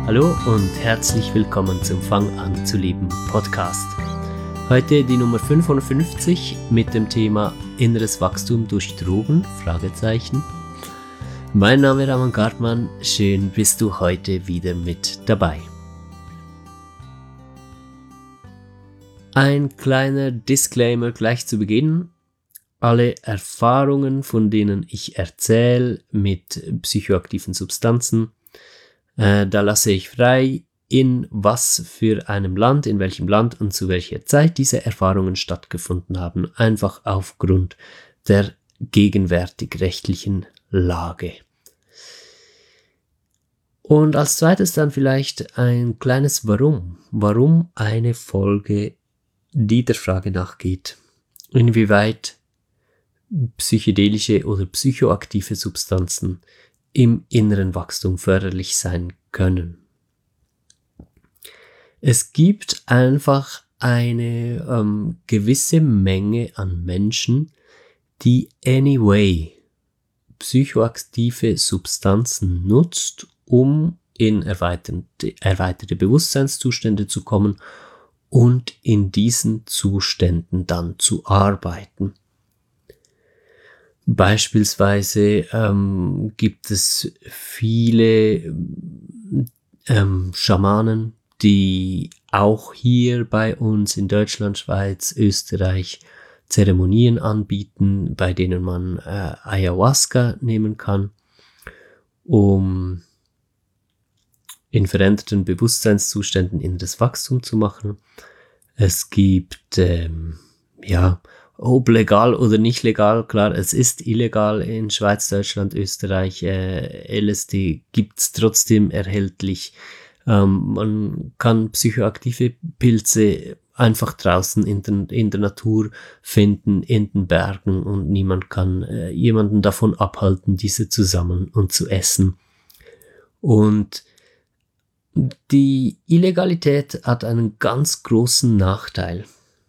Hallo und herzlich willkommen zum Fang an zu leben Podcast. Heute die Nummer 55 mit dem Thema Inneres Wachstum durch Drogen? Mein Name ist Raman Gartmann, schön bist du heute wieder mit dabei. Ein kleiner Disclaimer gleich zu Beginn. Alle Erfahrungen, von denen ich erzähle mit psychoaktiven Substanzen, da lasse ich frei, in was für einem Land, in welchem Land und zu welcher Zeit diese Erfahrungen stattgefunden haben, einfach aufgrund der gegenwärtig rechtlichen Lage. Und als zweites dann vielleicht ein kleines Warum. Warum eine Folge, die der Frage nachgeht, inwieweit psychedelische oder psychoaktive Substanzen im inneren Wachstum förderlich sein können. Es gibt einfach eine gewisse Menge an Menschen, die anyway psychoaktive Substanzen nutzt, um in erweiterte Bewusstseinszustände zu kommen und in diesen Zuständen dann zu arbeiten. Beispielsweise gibt es viele Schamanen, die auch hier bei uns in Deutschland, Schweiz, Österreich Zeremonien anbieten, bei denen man Ayahuasca nehmen kann, um in veränderten Bewusstseinszuständen inneres Wachstum zu machen. Es gibt ob legal oder nicht legal, klar, es ist illegal in Schweiz, Deutschland, Österreich, LSD gibt's trotzdem erhältlich. Man kann psychoaktive Pilze einfach draußen in der Natur finden, in den Bergen, und niemand kann jemanden davon abhalten, diese zu sammeln und zu essen. Und die Illegalität hat einen ganz großen Nachteil.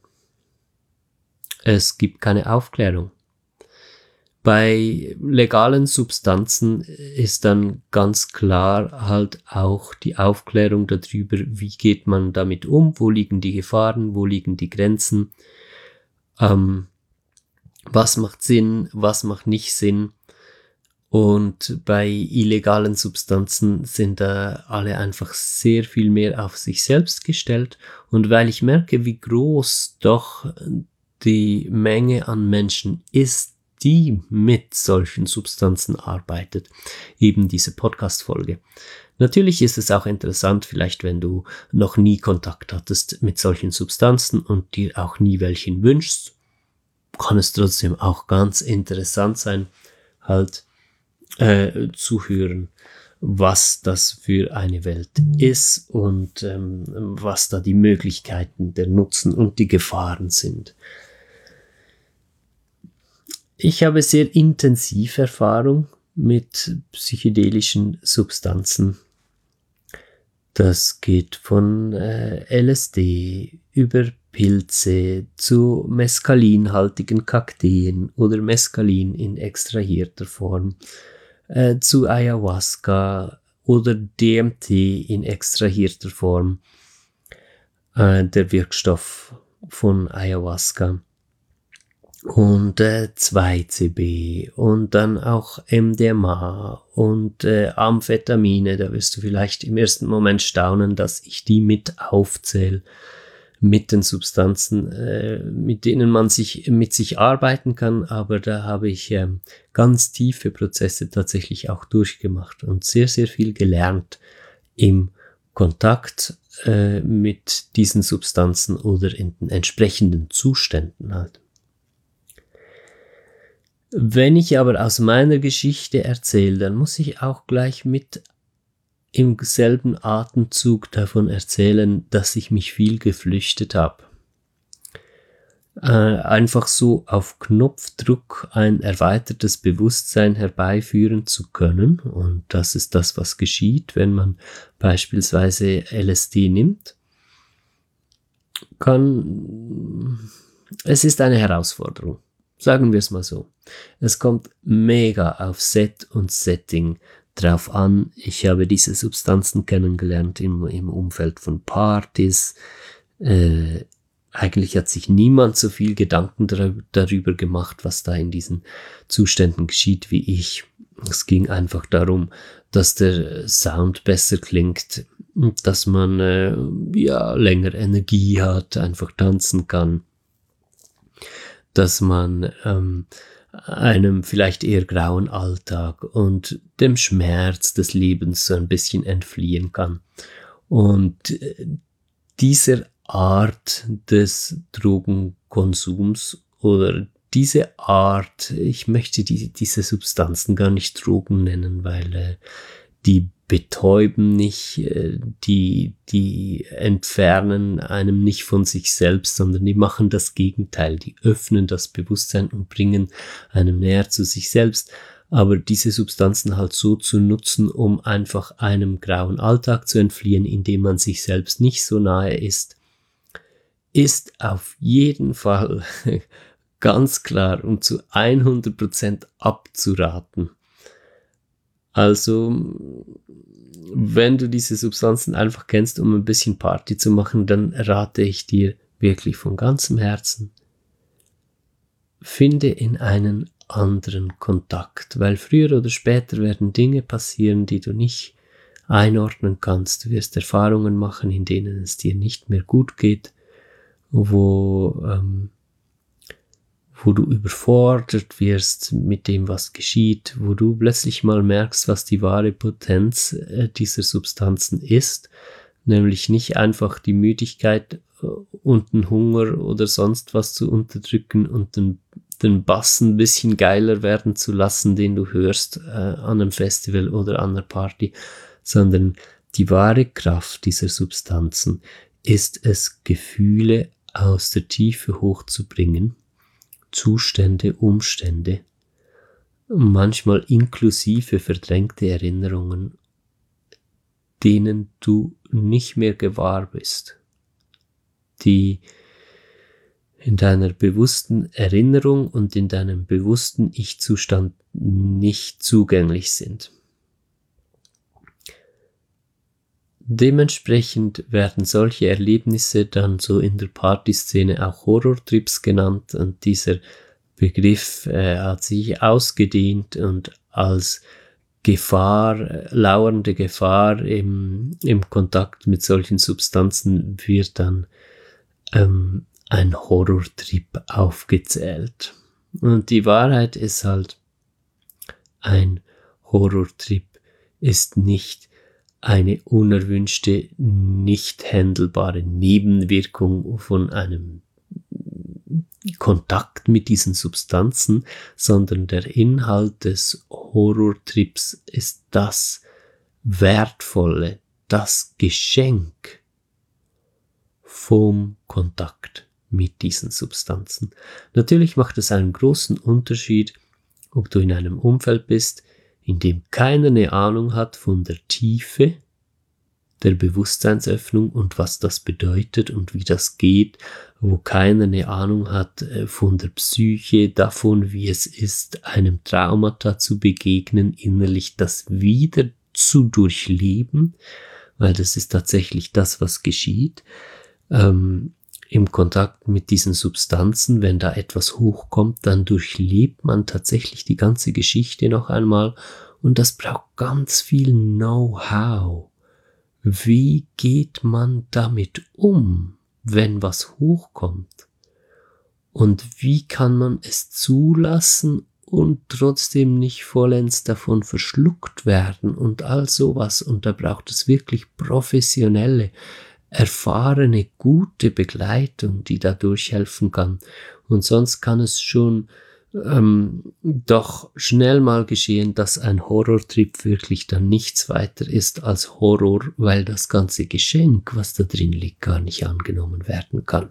Es gibt keine Aufklärung. Bei legalen Substanzen ist dann ganz klar halt auch die Aufklärung darüber, wie geht man damit um, wo liegen die Gefahren, wo liegen die Grenzen, was macht Sinn, was macht nicht Sinn. Und bei illegalen Substanzen sind da alle einfach sehr viel mehr auf sich selbst gestellt. Und weil ich merke, wie groß doch die Menge an Menschen ist, die mit solchen Substanzen arbeitet, eben diese Podcast-Folge. Natürlich ist es auch interessant, vielleicht wenn du noch nie Kontakt hattest mit solchen Substanzen und dir auch nie welchen wünschst, kann es trotzdem auch ganz interessant sein, halt zu hören, was das für eine Welt ist und was da die Möglichkeiten, der Nutzen und die Gefahren sind. Ich habe sehr intensive Erfahrung mit psychedelischen Substanzen. Das geht von LSD über Pilze zu mescalinhaltigen Kakteen oder Mescalin in extrahierter Form, zu Ayahuasca oder DMT in extrahierter Form, der Wirkstoff von Ayahuasca. Und 2CB und dann auch MDMA und Amphetamine. Da wirst du vielleicht im ersten Moment staunen, dass ich die mit aufzähle, mit den Substanzen, mit denen man mit sich arbeiten kann. Aber da habe ich ganz tiefe Prozesse tatsächlich auch durchgemacht und sehr, sehr viel gelernt im Kontakt mit diesen Substanzen oder in den entsprechenden Zuständen halt. Wenn ich aber aus meiner Geschichte erzähle, dann muss ich auch gleich mit im selben Atemzug davon erzählen, dass ich mich viel geflüchtet habe. Einfach so auf Knopfdruck ein erweitertes Bewusstsein herbeiführen zu können. Und das ist das, was geschieht, wenn man beispielsweise LSD nimmt. Es ist eine Herausforderung. Sagen wir es mal so. Es kommt mega auf Set und Setting drauf an. Ich habe diese Substanzen kennengelernt im Umfeld von Partys. Eigentlich hat sich niemand so viel Gedanken darüber gemacht, was da in diesen Zuständen geschieht, wie ich. Es ging einfach darum, dass der Sound besser klingt, dass man länger Energie hat, einfach tanzen kann, dass man einem vielleicht eher grauen Alltag und dem Schmerz des Lebens so ein bisschen entfliehen kann. Und dieser Art des Drogenkonsums oder diese Art, ich möchte diese Substanzen gar nicht Drogen nennen, weil die betäuben nicht, die entfernen einem nicht von sich selbst, sondern die machen das Gegenteil, die öffnen das Bewusstsein und bringen einem näher zu sich selbst. Aber diese Substanzen halt so zu nutzen, um einfach einem grauen Alltag zu entfliehen, indem man sich selbst nicht so nahe ist auf jeden Fall ganz klar und zu 100% abzuraten. Also, wenn du diese Substanzen einfach kennst, um ein bisschen Party zu machen, dann rate ich dir wirklich von ganzem Herzen, finde in einen anderen Kontakt, weil früher oder später werden Dinge passieren, die du nicht einordnen kannst. Du wirst Erfahrungen machen, in denen es dir nicht mehr gut geht, wo du überfordert wirst mit dem, was geschieht, wo du plötzlich mal merkst, was die wahre Potenz dieser Substanzen ist, nämlich nicht einfach die Müdigkeit und den Hunger oder sonst was zu unterdrücken und den Bass ein bisschen geiler werden zu lassen, den du hörst an einem Festival oder an einer Party, sondern die wahre Kraft dieser Substanzen ist es, Gefühle aus der Tiefe hochzubringen, Zustände, Umstände, manchmal inklusive verdrängte Erinnerungen, denen du nicht mehr gewahr bist, die in deiner bewussten Erinnerung und in deinem bewussten Ich-Zustand nicht zugänglich sind. Dementsprechend werden solche Erlebnisse dann so in der Partyszene auch Horrortrips genannt, und dieser Begriff hat sich ausgedehnt und als Gefahr, lauernde Gefahr im Kontakt mit solchen Substanzen wird dann ein Horrortrip aufgezählt. Und die Wahrheit ist halt, ein Horrortrip ist nicht eine unerwünschte, nicht handelbare Nebenwirkung von einem Kontakt mit diesen Substanzen, sondern der Inhalt des Horrortrips ist das Wertvolle, das Geschenk vom Kontakt mit diesen Substanzen. Natürlich macht es einen großen Unterschied, ob du in einem Umfeld bist, in dem keiner eine Ahnung hat von der Tiefe der Bewusstseinsöffnung und was das bedeutet und wie das geht, wo keiner eine Ahnung hat von der Psyche, davon, wie es ist, einem Traumata zu begegnen, innerlich das wieder zu durchleben, weil das ist tatsächlich das, was geschieht, im Kontakt mit diesen Substanzen. Wenn da etwas hochkommt, dann durchlebt man tatsächlich die ganze Geschichte noch einmal, und das braucht ganz viel Know-how. Wie geht man damit um, wenn was hochkommt? Und wie kann man es zulassen und trotzdem nicht vollends davon verschluckt werden und all sowas? Und da braucht es wirklich professionelle, erfahrene, gute Begleitung, die da durchhelfen kann. Und sonst kann es schon doch schnell mal geschehen, dass ein Horrortrip wirklich dann nichts weiter ist als Horror, weil das ganze Geschenk, was da drin liegt, gar nicht angenommen werden kann.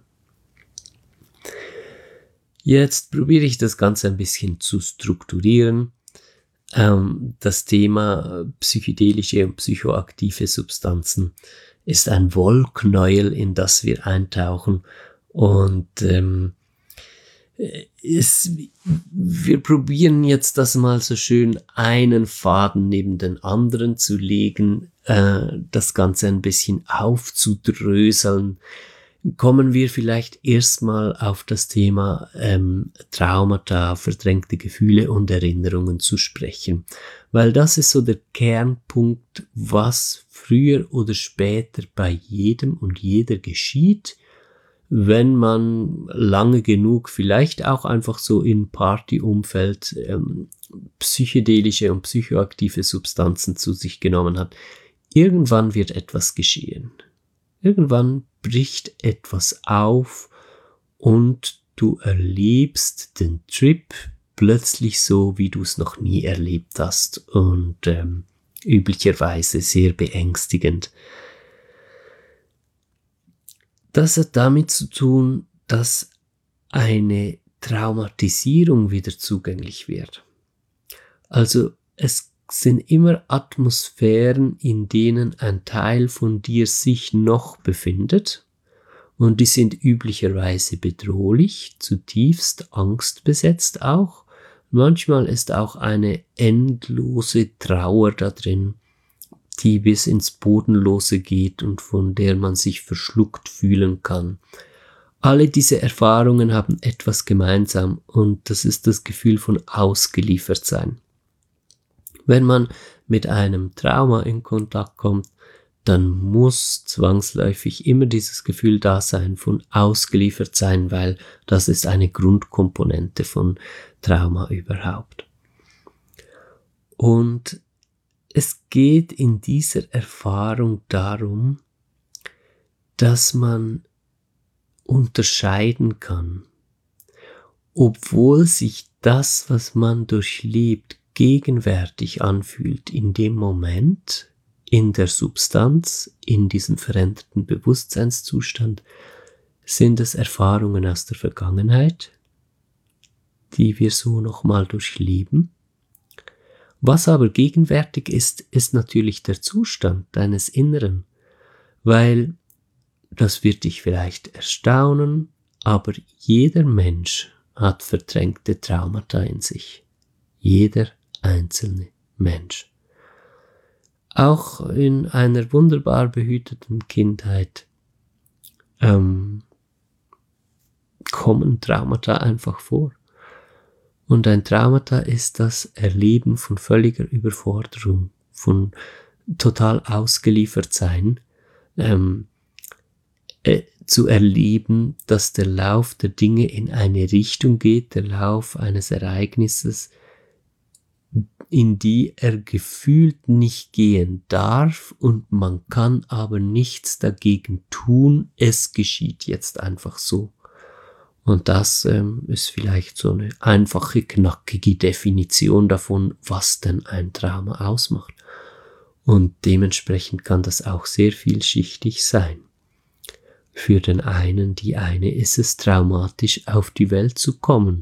Jetzt probiere ich das Ganze ein bisschen zu strukturieren. Das Thema psychedelische und psychoaktive Substanzen ist ein Wollknäuel, in das wir eintauchen, und wir probieren jetzt das mal so schön einen Faden neben den anderen zu legen, das Ganze ein bisschen aufzudröseln. Kommen wir vielleicht erstmal auf das Thema Traumata, verdrängte Gefühle und Erinnerungen zu sprechen. Weil das ist so der Kernpunkt, was früher oder später bei jedem und jeder geschieht, wenn man lange genug vielleicht auch einfach so im Partyumfeld psychedelische und psychoaktive Substanzen zu sich genommen hat. Irgendwann wird etwas geschehen. Irgendwann bricht etwas auf und du erlebst den Trip plötzlich so, wie du es noch nie erlebt hast und üblicherweise sehr beängstigend. Das hat damit zu tun, dass eine Traumatisierung wieder zugänglich wird. Also es sind immer Atmosphären, in denen ein Teil von dir sich noch befindet und die sind üblicherweise bedrohlich, zutiefst angstbesetzt auch. Manchmal ist auch eine endlose Trauer da drin, die bis ins Bodenlose geht und von der man sich verschluckt fühlen kann. Alle diese Erfahrungen haben etwas gemeinsam und das ist das Gefühl von Ausgeliefertsein. Wenn man mit einem Trauma in Kontakt kommt, dann muss zwangsläufig immer dieses Gefühl da sein von ausgeliefert sein, weil das ist eine Grundkomponente von Trauma überhaupt. Und es geht in dieser Erfahrung darum, dass man unterscheiden kann, obwohl sich das, was man durchlebt, gegenwärtig anfühlt in dem Moment, in der Substanz, in diesem veränderten Bewusstseinszustand, sind es Erfahrungen aus der Vergangenheit, die wir so nochmal durchleben. Was aber gegenwärtig ist, ist natürlich der Zustand deines Inneren, weil das wird dich vielleicht erstaunen, aber jeder Mensch hat verdrängte Traumata in sich. Jeder einzelne Mensch. Auch in einer wunderbar behüteten Kindheit kommen Traumata einfach vor. Und ein Traumata ist das Erleben von völliger Überforderung, von total ausgeliefert sein, zu erleben, dass der Lauf der Dinge in eine Richtung geht, der Lauf eines Ereignisses, in die er gefühlt nicht gehen darf und man kann aber nichts dagegen tun, es geschieht jetzt einfach so. Und das ist vielleicht so eine einfache, knackige Definition davon, was denn ein Trauma ausmacht. Und dementsprechend kann das auch sehr vielschichtig sein. Für den einen, die eine ist es traumatisch, auf die Welt zu kommen.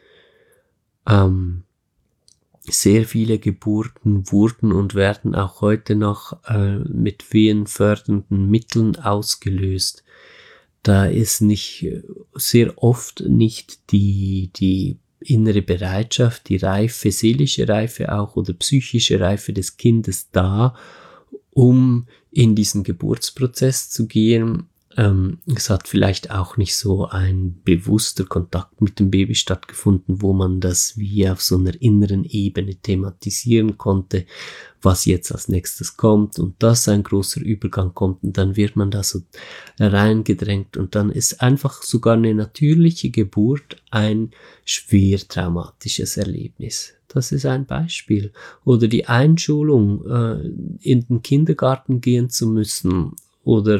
Sehr viele Geburten wurden und werden auch heute noch mit wehenfördernden Mitteln ausgelöst. Da ist sehr oft nicht die innere Bereitschaft, die Reife, seelische Reife auch oder psychische Reife des Kindes da, um in diesen Geburtsprozess zu gehen. Es hat vielleicht auch nicht so ein bewusster Kontakt mit dem Baby stattgefunden, wo man das wie auf so einer inneren Ebene thematisieren konnte, was jetzt als nächstes kommt und dass ein großer Übergang kommt und dann wird man da so reingedrängt und dann ist einfach sogar eine natürliche Geburt ein schwer traumatisches Erlebnis. Das ist ein Beispiel. Oder die Einschulung, in den Kindergarten gehen zu müssen oder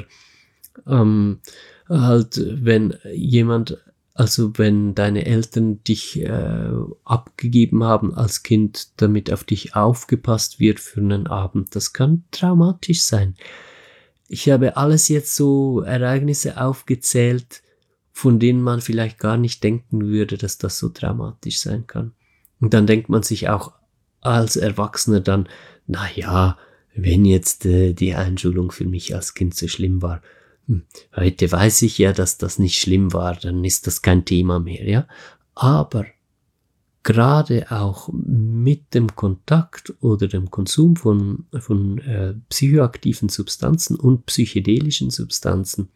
wenn deine Eltern dich abgegeben haben als Kind, damit auf dich aufgepasst wird für einen Abend, das kann traumatisch sein. Ich habe alles jetzt so Ereignisse aufgezählt, von denen man vielleicht gar nicht denken würde, dass das so traumatisch sein kann. Und dann denkt man sich auch als Erwachsener dann, naja, wenn jetzt die Einschulung für mich als Kind so schlimm war, heute weiß ich ja, dass das nicht schlimm war, dann ist das kein Thema mehr, ja. Aber gerade auch mit dem Kontakt oder dem Konsum von psychoaktiven Substanzen und psychedelischen Substanzen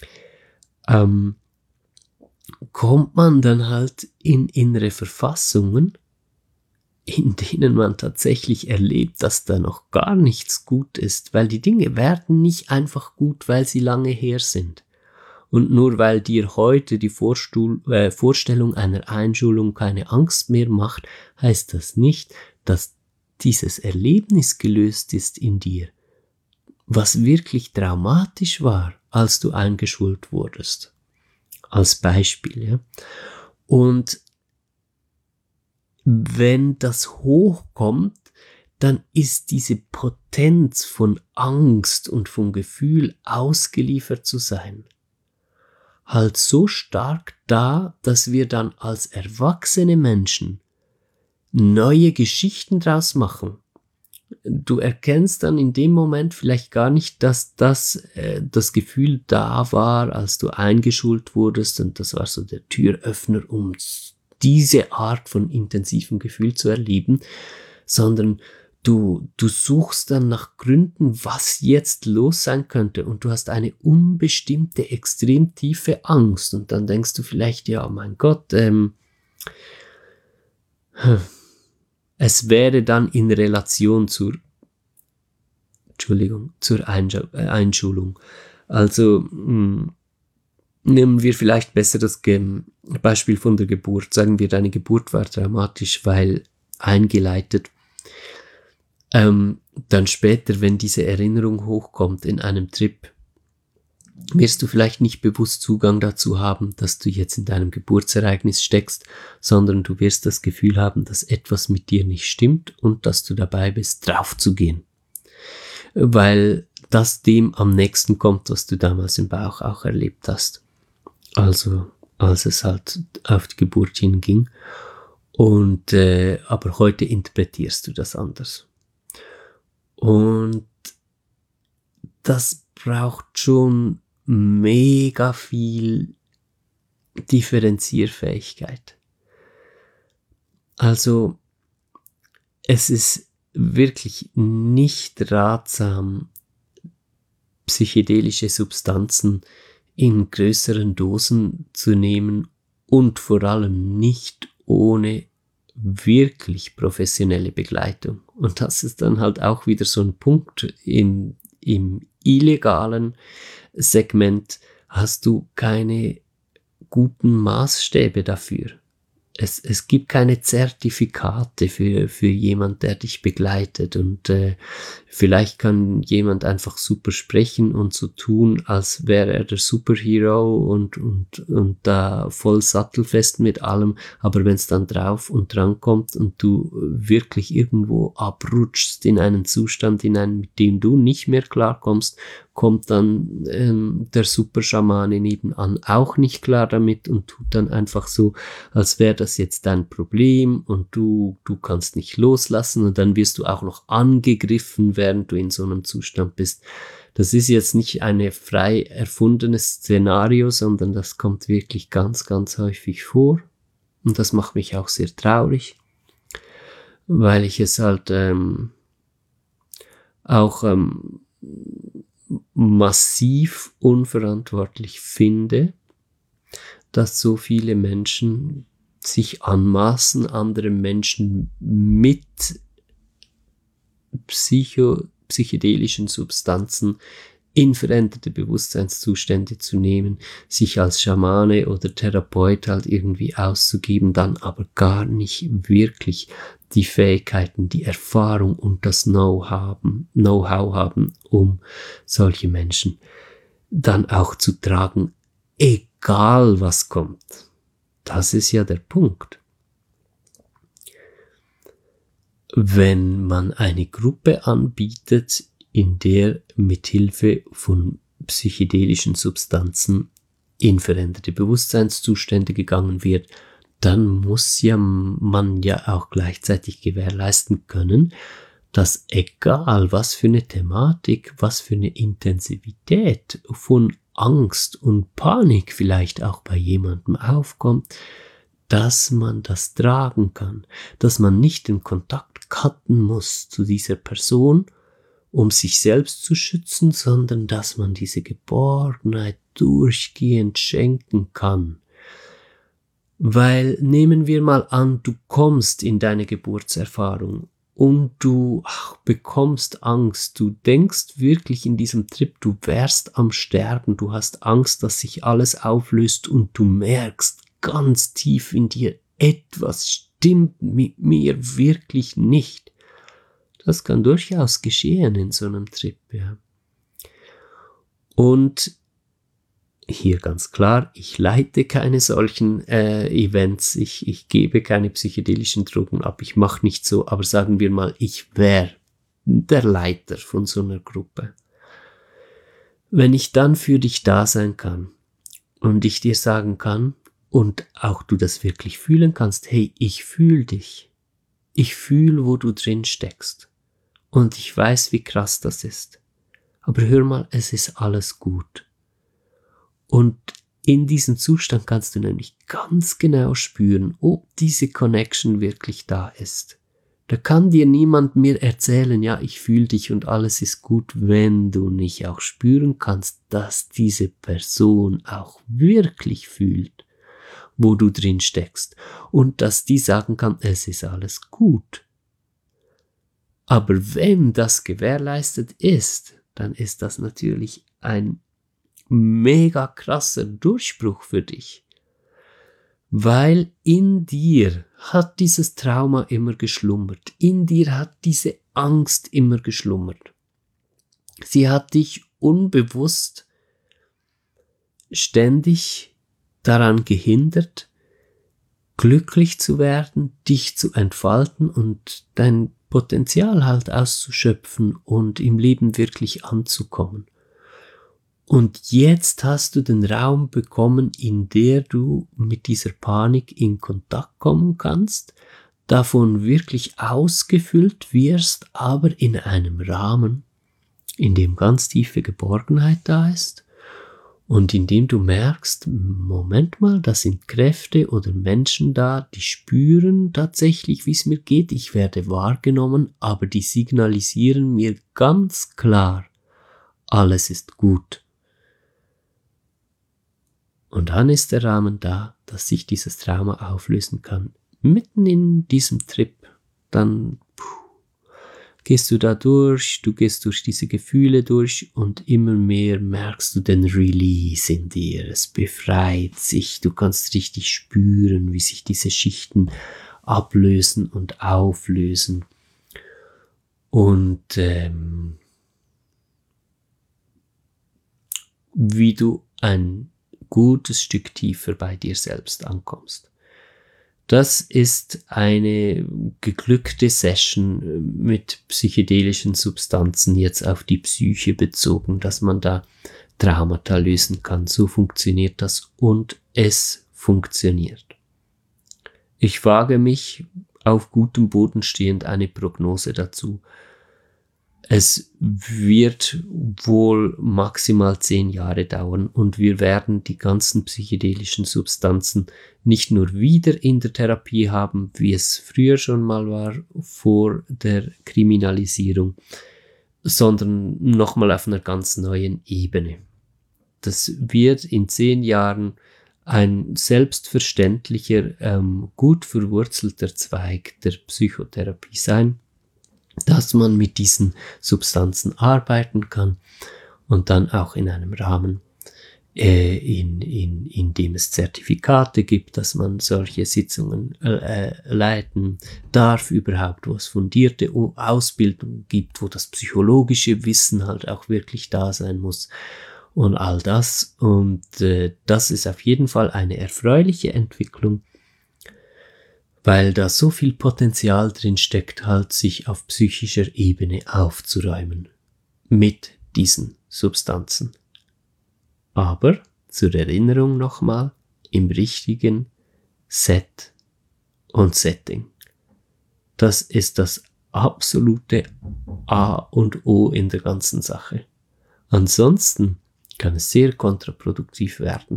kommt man dann halt in innere Verfassungen, in denen man tatsächlich erlebt, dass da noch gar nichts gut ist, weil die Dinge werden nicht einfach gut, weil sie lange her sind. Und nur weil dir heute die Vorstellung einer Einschulung keine Angst mehr macht, heißt das nicht, dass dieses Erlebnis gelöst ist in dir, was wirklich traumatisch war, als du eingeschult wurdest. Als Beispiel, ja. Und wenn das hochkommt, dann ist diese Potenz von Angst und vom Gefühl, ausgeliefert zu sein, halt so stark da, dass wir dann als erwachsene Menschen neue Geschichten draus machen. Du erkennst dann in dem Moment vielleicht gar nicht, dass das Gefühl da war, als du eingeschult wurdest, und das war so der Türöffner, um diese Art von intensivem Gefühl zu erleben, sondern du suchst dann nach Gründen, was jetzt los sein könnte, und du hast eine unbestimmte, extrem tiefe Angst, und dann denkst du vielleicht, ja, mein Gott, es wäre dann in Relation zur Einschulung. Also nehmen wir vielleicht besser das Beispiel von der Geburt. Sagen wir, deine Geburt war traumatisch, weil eingeleitet. Dann später, wenn diese Erinnerung hochkommt in einem Trip, wirst du vielleicht nicht bewusst Zugang dazu haben, dass du jetzt in deinem Geburtsereignis steckst, sondern du wirst das Gefühl haben, dass etwas mit dir nicht stimmt und dass du dabei bist, draufzugehen. Weil das dem am nächsten kommt, was du damals im Bauch auch erlebt hast. Also, als es halt auf die Geburt hinging. Und, aber heute interpretierst du das anders. Und das braucht schon mega viel Differenzierfähigkeit. Also es ist wirklich nicht ratsam, psychedelische Substanzen in größeren Dosen zu nehmen und vor allem nicht ohne wirklich professionelle Begleitung. Und das ist dann halt auch wieder so ein Punkt im illegalen Segment, hast du keine guten Maßstäbe dafür. Es gibt keine Zertifikate für jemand, der dich begleitet, und vielleicht kann jemand einfach super sprechen und so tun, als wäre er der Superhero und da voll sattelfest mit allem, aber wenn es dann drauf und dran kommt und du wirklich irgendwo abrutschst in einen Zustand hinein, mit dem du nicht mehr klarkommst, kommt dann der Superschamane nebenan auch nicht klar damit und tut dann einfach so, als wäre das jetzt dein Problem und du kannst nicht loslassen, und dann wirst du auch noch angegriffen, während du in so einem Zustand bist. Das ist jetzt nicht eine frei erfundenes Szenario, sondern das kommt wirklich ganz, ganz häufig vor, und das macht mich auch sehr traurig, weil ich es halt auch massiv unverantwortlich finde, dass so viele Menschen sich anmaßen, andere Menschen mit psychedelischen Substanzen in veränderte Bewusstseinszustände zu nehmen, sich als Schamane oder Therapeut halt irgendwie auszugeben, dann aber gar nicht wirklich die Fähigkeiten, die Erfahrung und das Know-how haben, um solche Menschen dann auch zu tragen, egal was kommt. Das ist ja der Punkt. Wenn man eine Gruppe anbietet, in der mithilfe von psychedelischen Substanzen in veränderte Bewusstseinszustände gegangen wird, dann muss man ja auch gleichzeitig gewährleisten können, dass egal was für eine Thematik, was für eine Intensivität von Angst und Panik vielleicht auch bei jemandem aufkommt, dass man das tragen kann, dass man nicht den Kontakt cutten muss zu dieser Person, um sich selbst zu schützen, sondern dass man diese Geborgenheit durchgehend schenken kann. Weil nehmen wir mal an, du kommst in deine Geburtserfahrung und du bekommst Angst, du denkst wirklich in diesem Trip, du wärst am Sterben, du hast Angst, dass sich alles auflöst und du merkst ganz tief in dir, etwas stimmt mit mir wirklich nicht. Das kann durchaus geschehen in so einem Trip, ja. Und hier ganz klar, ich leite keine solchen Events, ich gebe keine psychedelischen Drogen ab, ich mache nicht so, aber sagen wir mal, ich wäre der Leiter von so einer Gruppe. Wenn ich dann für dich da sein kann und ich dir sagen kann und auch du das wirklich fühlen kannst, hey, ich fühle dich, ich fühle, wo du drin steckst und ich weiß, wie krass das ist, aber hör mal, es ist alles gut. Und in diesem Zustand kannst du nämlich ganz genau spüren, ob diese Connection wirklich da ist. Da kann dir niemand mehr erzählen, ja, ich fühle dich und alles ist gut, wenn du nicht auch spüren kannst, dass diese Person auch wirklich fühlt, wo du drin steckst und dass die sagen kann, es ist alles gut. Aber wenn das gewährleistet ist, dann ist das natürlich ein mega krasser Durchbruch für dich, weil in dir hat dieses Trauma immer geschlummert, in dir hat diese Angst immer geschlummert. Sie hat dich unbewusst ständig daran gehindert, glücklich zu werden, dich zu entfalten und dein Potenzial halt auszuschöpfen und im Leben wirklich anzukommen. Und jetzt hast du den Raum bekommen, in der du mit dieser Panik in Kontakt kommen kannst, davon wirklich ausgefüllt wirst, aber in einem Rahmen, in dem ganz tiefe Geborgenheit da ist und in dem du merkst, Moment mal, da sind Kräfte oder Menschen da, die spüren tatsächlich, wie es mir geht, ich werde wahrgenommen, aber die signalisieren mir ganz klar, alles ist gut. Und dann ist der Rahmen da, dass sich dieses Trauma auflösen kann. Mitten in diesem Trip, dann gehst du da durch, du gehst durch diese Gefühle durch und immer mehr merkst du den Release in dir. Es befreit sich, du kannst richtig spüren, wie sich diese Schichten ablösen und auflösen. Und wie du ein gutes Stück tiefer bei dir selbst ankommst. Das ist eine geglückte Session mit psychedelischen Substanzen jetzt auf die Psyche bezogen, dass man da Traumata lösen kann. So funktioniert das und es funktioniert. Ich wage mich auf gutem Boden stehend eine Prognose dazu. Es wird wohl maximal 10 Jahre dauern und wir werden die ganzen psychedelischen Substanzen nicht nur wieder in der Therapie haben, wie es früher schon mal war, vor der Kriminalisierung, sondern nochmal auf einer ganz neuen Ebene. Das wird in 10 Jahren ein selbstverständlicher, gut verwurzelter Zweig der Psychotherapie sein, dass man mit diesen Substanzen arbeiten kann und dann auch in einem Rahmen, in dem es Zertifikate gibt, dass man solche Sitzungen leiten darf, überhaupt wo es fundierte Ausbildung gibt, wo das psychologische Wissen halt auch wirklich da sein muss und all das. Und das ist auf jeden Fall eine erfreuliche Entwicklung, weil da so viel Potenzial drin steckt, halt sich auf psychischer Ebene aufzuräumen mit diesen Substanzen. Aber zur Erinnerung nochmal, im richtigen Set und Setting. Das ist das absolute A und O in der ganzen Sache. Ansonsten kann es sehr kontraproduktiv werden.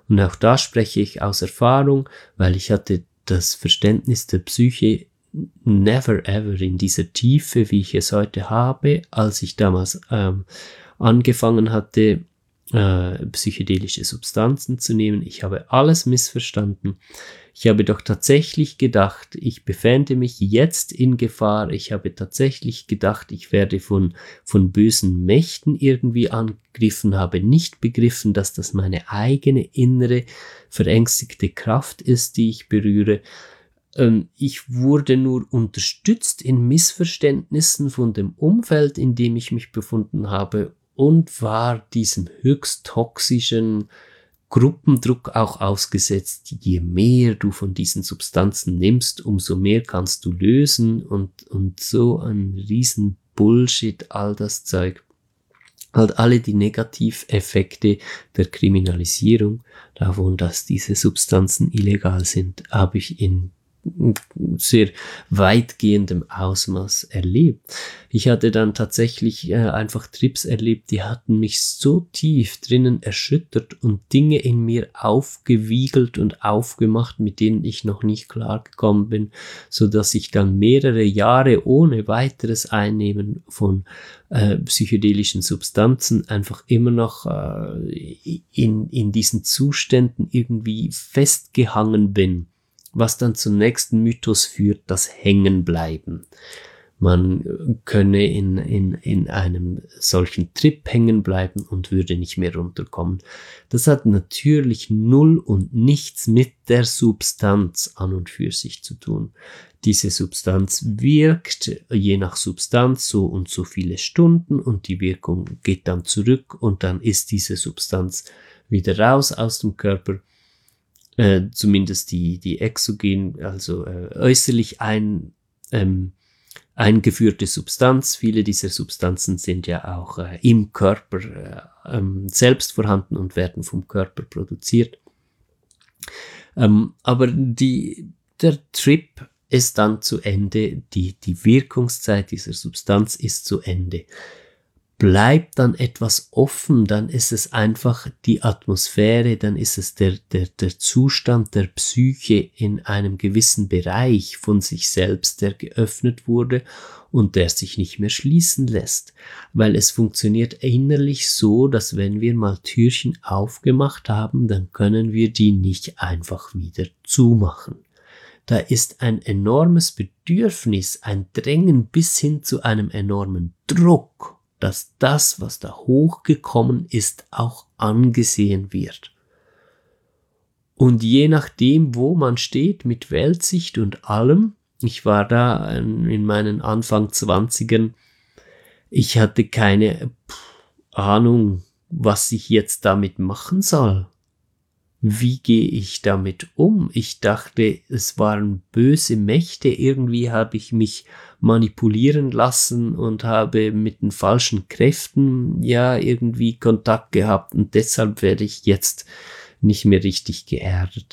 Und auch da spreche ich aus Erfahrung, weil ich hatte das Verständnis der Psyche never ever in dieser Tiefe, wie ich es heute habe, als ich damals angefangen hatte, psychedelische Substanzen zu nehmen. Ich habe alles missverstanden. Ich habe doch tatsächlich gedacht, ich befände mich jetzt in Gefahr. Ich habe tatsächlich gedacht, ich werde von bösen Mächten irgendwie angegriffen, habe nicht begriffen, dass das meine eigene innere verängstigte Kraft ist, die ich berühre. Ich wurde nur unterstützt in Missverständnissen von dem Umfeld, in dem ich mich befunden habe, und war diesem höchst toxischen Gruppendruck auch ausgesetzt. Je mehr du von diesen Substanzen nimmst, umso mehr kannst du lösen und so ein riesen Bullshit, all das Zeug. Halt alle die Negativeffekte der Kriminalisierung davon, dass diese Substanzen illegal sind, habe ich in sehr weitgehendem Ausmaß erlebt. Ich hatte dann tatsächlich einfach Trips erlebt, die hatten mich so tief drinnen erschüttert und Dinge in mir aufgewiegelt und aufgemacht, mit denen ich noch nicht klargekommen bin, so dass ich dann mehrere Jahre ohne weiteres Einnehmen von psychedelischen Substanzen einfach immer noch in diesen Zuständen irgendwie festgehangen bin. Was dann zum nächsten Mythos führt, das Hängenbleiben. Man könne in einem solchen Trip hängen bleiben und würde nicht mehr runterkommen. Das hat natürlich null und nichts mit der Substanz an und für sich zu tun. Diese Substanz wirkt je nach Substanz so und so viele Stunden und die Wirkung geht dann zurück und dann ist diese Substanz wieder raus aus dem Körper. Zumindest die exogen, also äußerlich eingeführte Substanz. Viele dieser Substanzen sind ja auch im Körper selbst vorhanden und werden vom Körper produziert. Aber der Trip ist dann zu Ende, die Wirkungszeit dieser Substanz ist zu Ende. Bleibt dann etwas offen, dann ist es einfach die Atmosphäre, dann ist es der Zustand der Psyche in einem gewissen Bereich von sich selbst, der geöffnet wurde und der sich nicht mehr schließen lässt. Weil es funktioniert innerlich so, dass wenn wir mal Türchen aufgemacht haben, dann können wir die nicht einfach wieder zumachen. Da ist ein enormes Bedürfnis, ein Drängen bis hin zu einem enormen Druck, dass das, was da hochgekommen ist, auch angesehen wird. Und je nachdem, wo man steht, mit Weltsicht und allem, ich war da in meinen Anfang 20ern, ich hatte keine Ahnung, was ich jetzt damit machen soll. Wie gehe ich damit um? Ich dachte, es waren böse Mächte. Irgendwie habe ich mich manipulieren lassen und habe mit den falschen Kräften ja irgendwie Kontakt gehabt und deshalb werde ich jetzt nicht mehr richtig geerdet.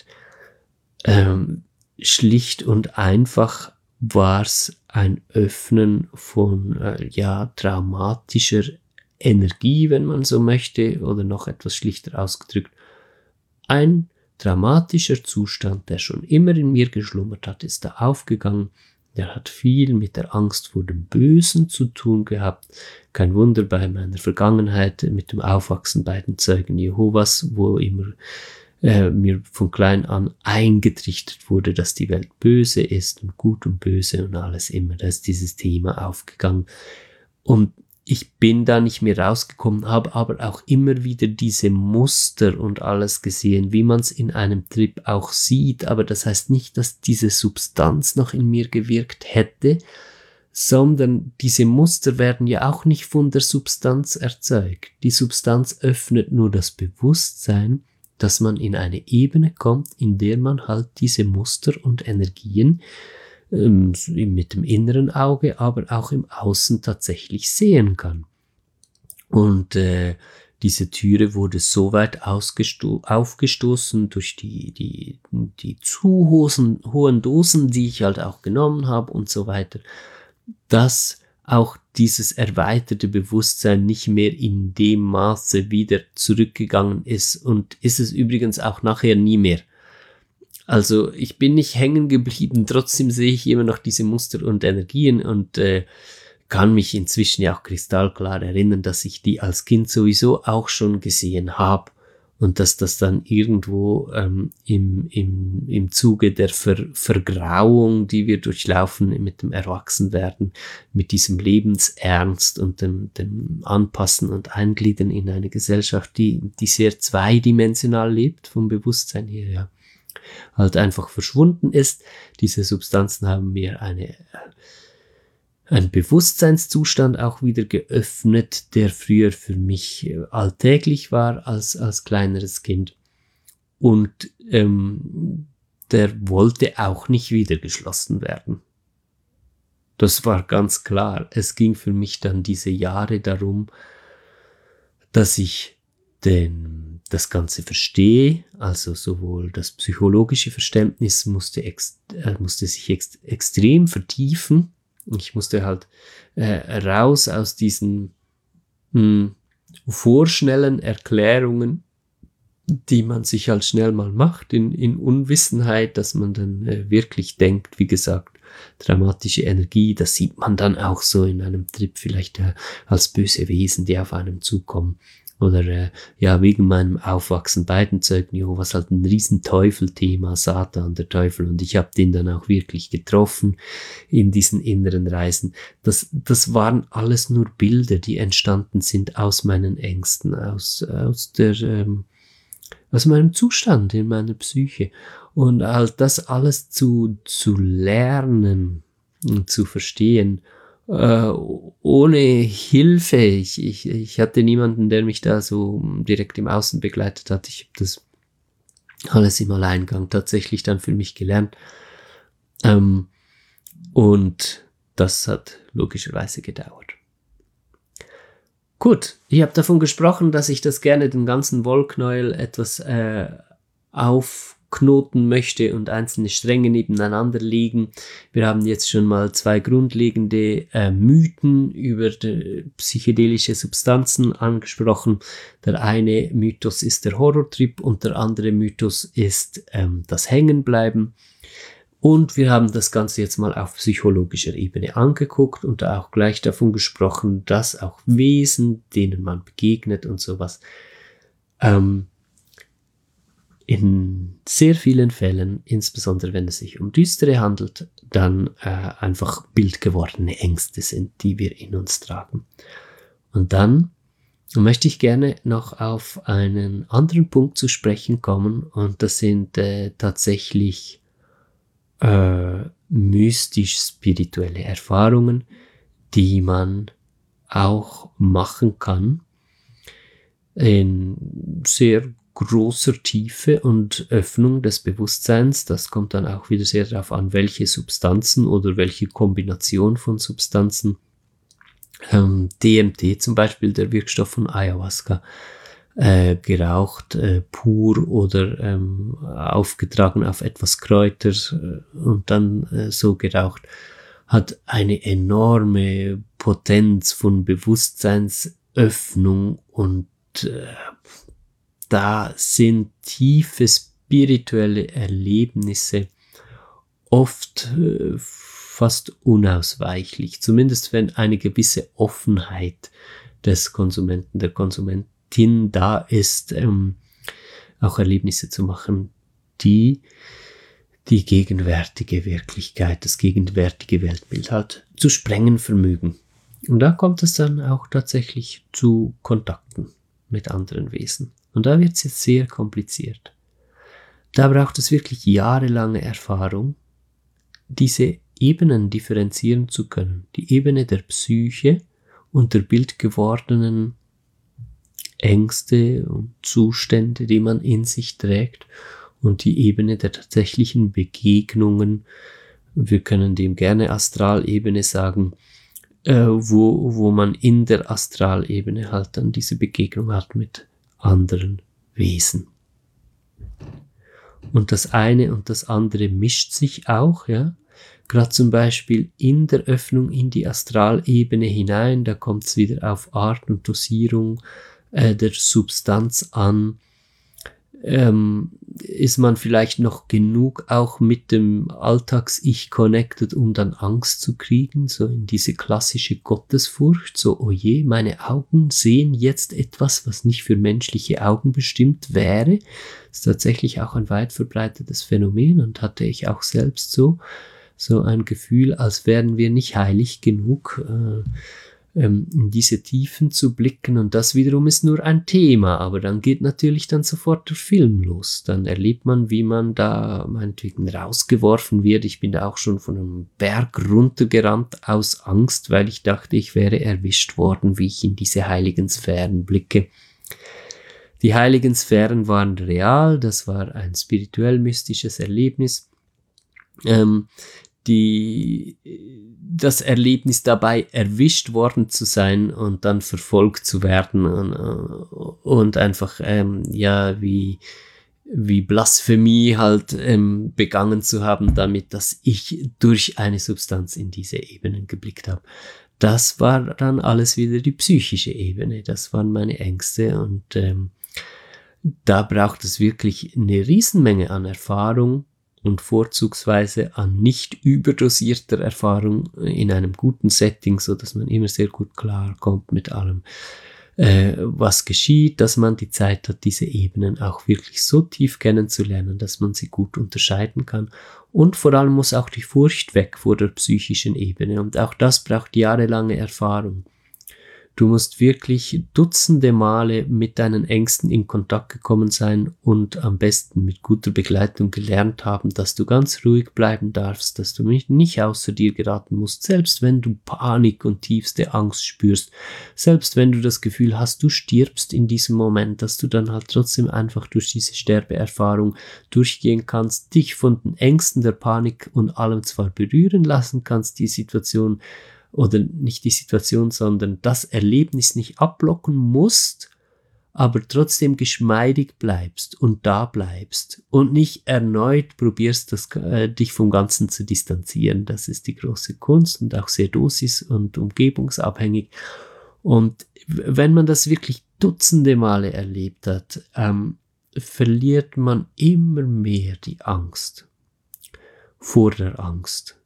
Schlicht und einfach war es ein Öffnen von traumatischer Energie, wenn man so möchte, oder noch etwas schlichter ausgedrückt. Ein dramatischer Zustand, der schon immer in mir geschlummert hat, ist da aufgegangen. Der hat viel mit der Angst vor dem Bösen zu tun gehabt. Kein Wunder bei meiner Vergangenheit mit dem Aufwachsen bei den Zeugen Jehovas, wo immer mir von klein an eingetrichtert wurde, dass die Welt böse ist und gut und böse und alles immer. Da ist dieses Thema aufgegangen. Und ich bin da nicht mehr rausgekommen, habe aber auch immer wieder diese Muster und alles gesehen, wie man es in einem Trip auch sieht. Aber das heißt nicht, dass diese Substanz noch in mir gewirkt hätte, sondern diese Muster werden ja auch nicht von der Substanz erzeugt. Die Substanz öffnet nur das Bewusstsein, dass man in eine Ebene kommt, in der man halt diese Muster und Energien mit dem inneren Auge, aber auch im Außen tatsächlich sehen kann. Und diese Türe wurde so weit aufgestoßen durch die zu hohen Dosen, die ich halt auch genommen habe und so weiter, dass auch dieses erweiterte Bewusstsein nicht mehr in dem Maße wieder zurückgegangen ist und ist es übrigens auch nachher nie mehr. Also ich bin nicht hängen geblieben, trotzdem sehe ich immer noch diese Muster und Energien und kann mich inzwischen ja auch kristallklar erinnern, dass ich die als Kind sowieso auch schon gesehen habe und dass das dann irgendwo im Zuge der Vergrauung, die wir durchlaufen mit dem Erwachsenwerden, mit diesem Lebensernst und dem Anpassen und Eingliedern in eine Gesellschaft, die sehr zweidimensional lebt, vom Bewusstsein her, ja, halt einfach verschwunden ist. Diese Substanzen haben mir einen Bewusstseinszustand auch wieder geöffnet, der früher für mich alltäglich war als kleineres Kind. Und der wollte auch nicht wieder geschlossen werden. Das war ganz klar. Es ging für mich dann diese Jahre darum, dass ich das Ganze verstehe, also sowohl das psychologische Verständnis musste sich extrem vertiefen. Ich musste halt raus aus diesen vorschnellen Erklärungen, die man sich halt schnell mal macht, in Unwissenheit, dass man dann wirklich denkt, wie gesagt, dramatische Energie, das sieht man dann auch so in einem Trip vielleicht als böse Wesen, die auf einem zukommen. Oder ja, wegen meinem Aufwachsen bei den Zeugen Jehovas halt ein Riesenteufel-Thema, Satan, der Teufel. Und ich habe den dann auch wirklich getroffen in diesen inneren Reisen. Das waren alles nur Bilder, die entstanden sind aus meinen Ängsten, aus meinem Zustand in meiner Psyche. Und halt das alles zu lernen und zu verstehen, ohne Hilfe. Ich hatte niemanden, der mich da so direkt im Außen begleitet hat. Ich habe das alles im Alleingang tatsächlich dann für mich gelernt. Und das hat logischerweise gedauert. Gut, ich habe davon gesprochen, dass ich das gerne den ganzen Wollknäuel etwas aufknoten möchte und einzelne Stränge nebeneinander liegen. Wir haben jetzt schon mal 2 grundlegende Mythen über psychedelische Substanzen angesprochen. Der eine Mythos ist der Horrortrip und der andere Mythos ist das Hängenbleiben. Und wir haben das Ganze jetzt mal auf psychologischer Ebene angeguckt und auch gleich davon gesprochen, dass auch Wesen, denen man begegnet und sowas, in sehr vielen Fällen, insbesondere wenn es sich um Düstere handelt, dann einfach bildgewordene Ängste sind, die wir in uns tragen. Und dann möchte ich gerne noch auf einen anderen Punkt zu sprechen kommen und das sind tatsächlich mystisch-spirituelle Erfahrungen, die man auch machen kann in sehr großer Tiefe und Öffnung des Bewusstseins. Das kommt dann auch wieder sehr darauf an, welche Substanzen oder welche Kombination von Substanzen. DMT zum Beispiel, der Wirkstoff von Ayahuasca, geraucht pur oder aufgetragen auf etwas Kräuter und dann so geraucht, hat eine enorme Potenz von Bewusstseinsöffnung und da sind tiefe spirituelle Erlebnisse oft fast unausweichlich, zumindest wenn eine gewisse Offenheit des Konsumenten, der Konsumentin da ist, auch Erlebnisse zu machen, die gegenwärtige Wirklichkeit, das gegenwärtige Weltbild halt zu sprengen vermögen. Und da kommt es dann auch tatsächlich zu Kontakten mit anderen Wesen. Und da wird es jetzt sehr kompliziert. Da braucht es wirklich jahrelange Erfahrung, diese Ebenen differenzieren zu können. Die Ebene der Psyche und der bildgewordenen Ängste und Zustände, die man in sich trägt, und die Ebene der tatsächlichen Begegnungen. Wir können dem gerne Astralebene sagen, wo man in der Astralebene halt dann diese Begegnung hat mit anderen Wesen. Und das eine und das andere mischt sich auch, ja. Gerade zum Beispiel in der Öffnung in die Astralebene hinein, da kommt es wieder auf Art und Dosierung der Substanz an. Ist man vielleicht noch genug auch mit dem Alltags-Ich connected, um dann Angst zu kriegen, so in diese klassische Gottesfurcht, so, oh je, meine Augen sehen jetzt etwas, was nicht für menschliche Augen bestimmt wäre. Das ist tatsächlich auch ein weit verbreitetes Phänomen und hatte ich auch selbst so ein Gefühl, als wären wir nicht heilig genug, in diese Tiefen zu blicken, und das wiederum ist nur ein Thema, aber dann geht natürlich dann sofort der Film los. Dann erlebt man, wie man da meinetwegen rausgeworfen wird. Ich bin da auch schon von einem Berg runtergerannt aus Angst, weil ich dachte, ich wäre erwischt worden, wie ich in diese heiligen Sphären blicke. Die heiligen Sphären waren real, das war ein spirituell-mystisches Erlebnis. Das Erlebnis dabei, erwischt worden zu sein und dann verfolgt zu werden und einfach wie Blasphemie halt begangen zu haben damit, dass ich durch eine Substanz in diese Ebenen geblickt habe. Das war dann alles wieder die psychische Ebene, das waren meine Ängste, und da braucht es wirklich eine Riesenmenge an Erfahrung und vorzugsweise an nicht überdosierter Erfahrung in einem guten Setting, so dass man immer sehr gut klarkommt mit allem, was geschieht, dass man die Zeit hat, diese Ebenen auch wirklich so tief kennenzulernen, dass man sie gut unterscheiden kann. Und vor allem muss auch die Furcht weg vor der psychischen Ebene, und auch das braucht jahrelange Erfahrung. Du musst wirklich dutzende Male mit deinen Ängsten in Kontakt gekommen sein und am besten mit guter Begleitung gelernt haben, dass du ganz ruhig bleiben darfst, dass du nicht außer dir geraten musst, selbst wenn du Panik und tiefste Angst spürst, selbst wenn du das Gefühl hast, du stirbst in diesem Moment, dass du dann halt trotzdem einfach durch diese Sterbeerfahrung durchgehen kannst, dich von den Ängsten, der Panik und allem zwar berühren lassen kannst, die Situation, oder nicht die Situation, sondern das Erlebnis nicht abblocken musst, aber trotzdem geschmeidig bleibst und da bleibst und nicht erneut probierst, dich vom Ganzen zu distanzieren. Das ist die große Kunst und auch sehr dosis- und umgebungsabhängig. Und wenn man das wirklich dutzende Male erlebt hat, verliert man immer mehr die Angst vor der Angst.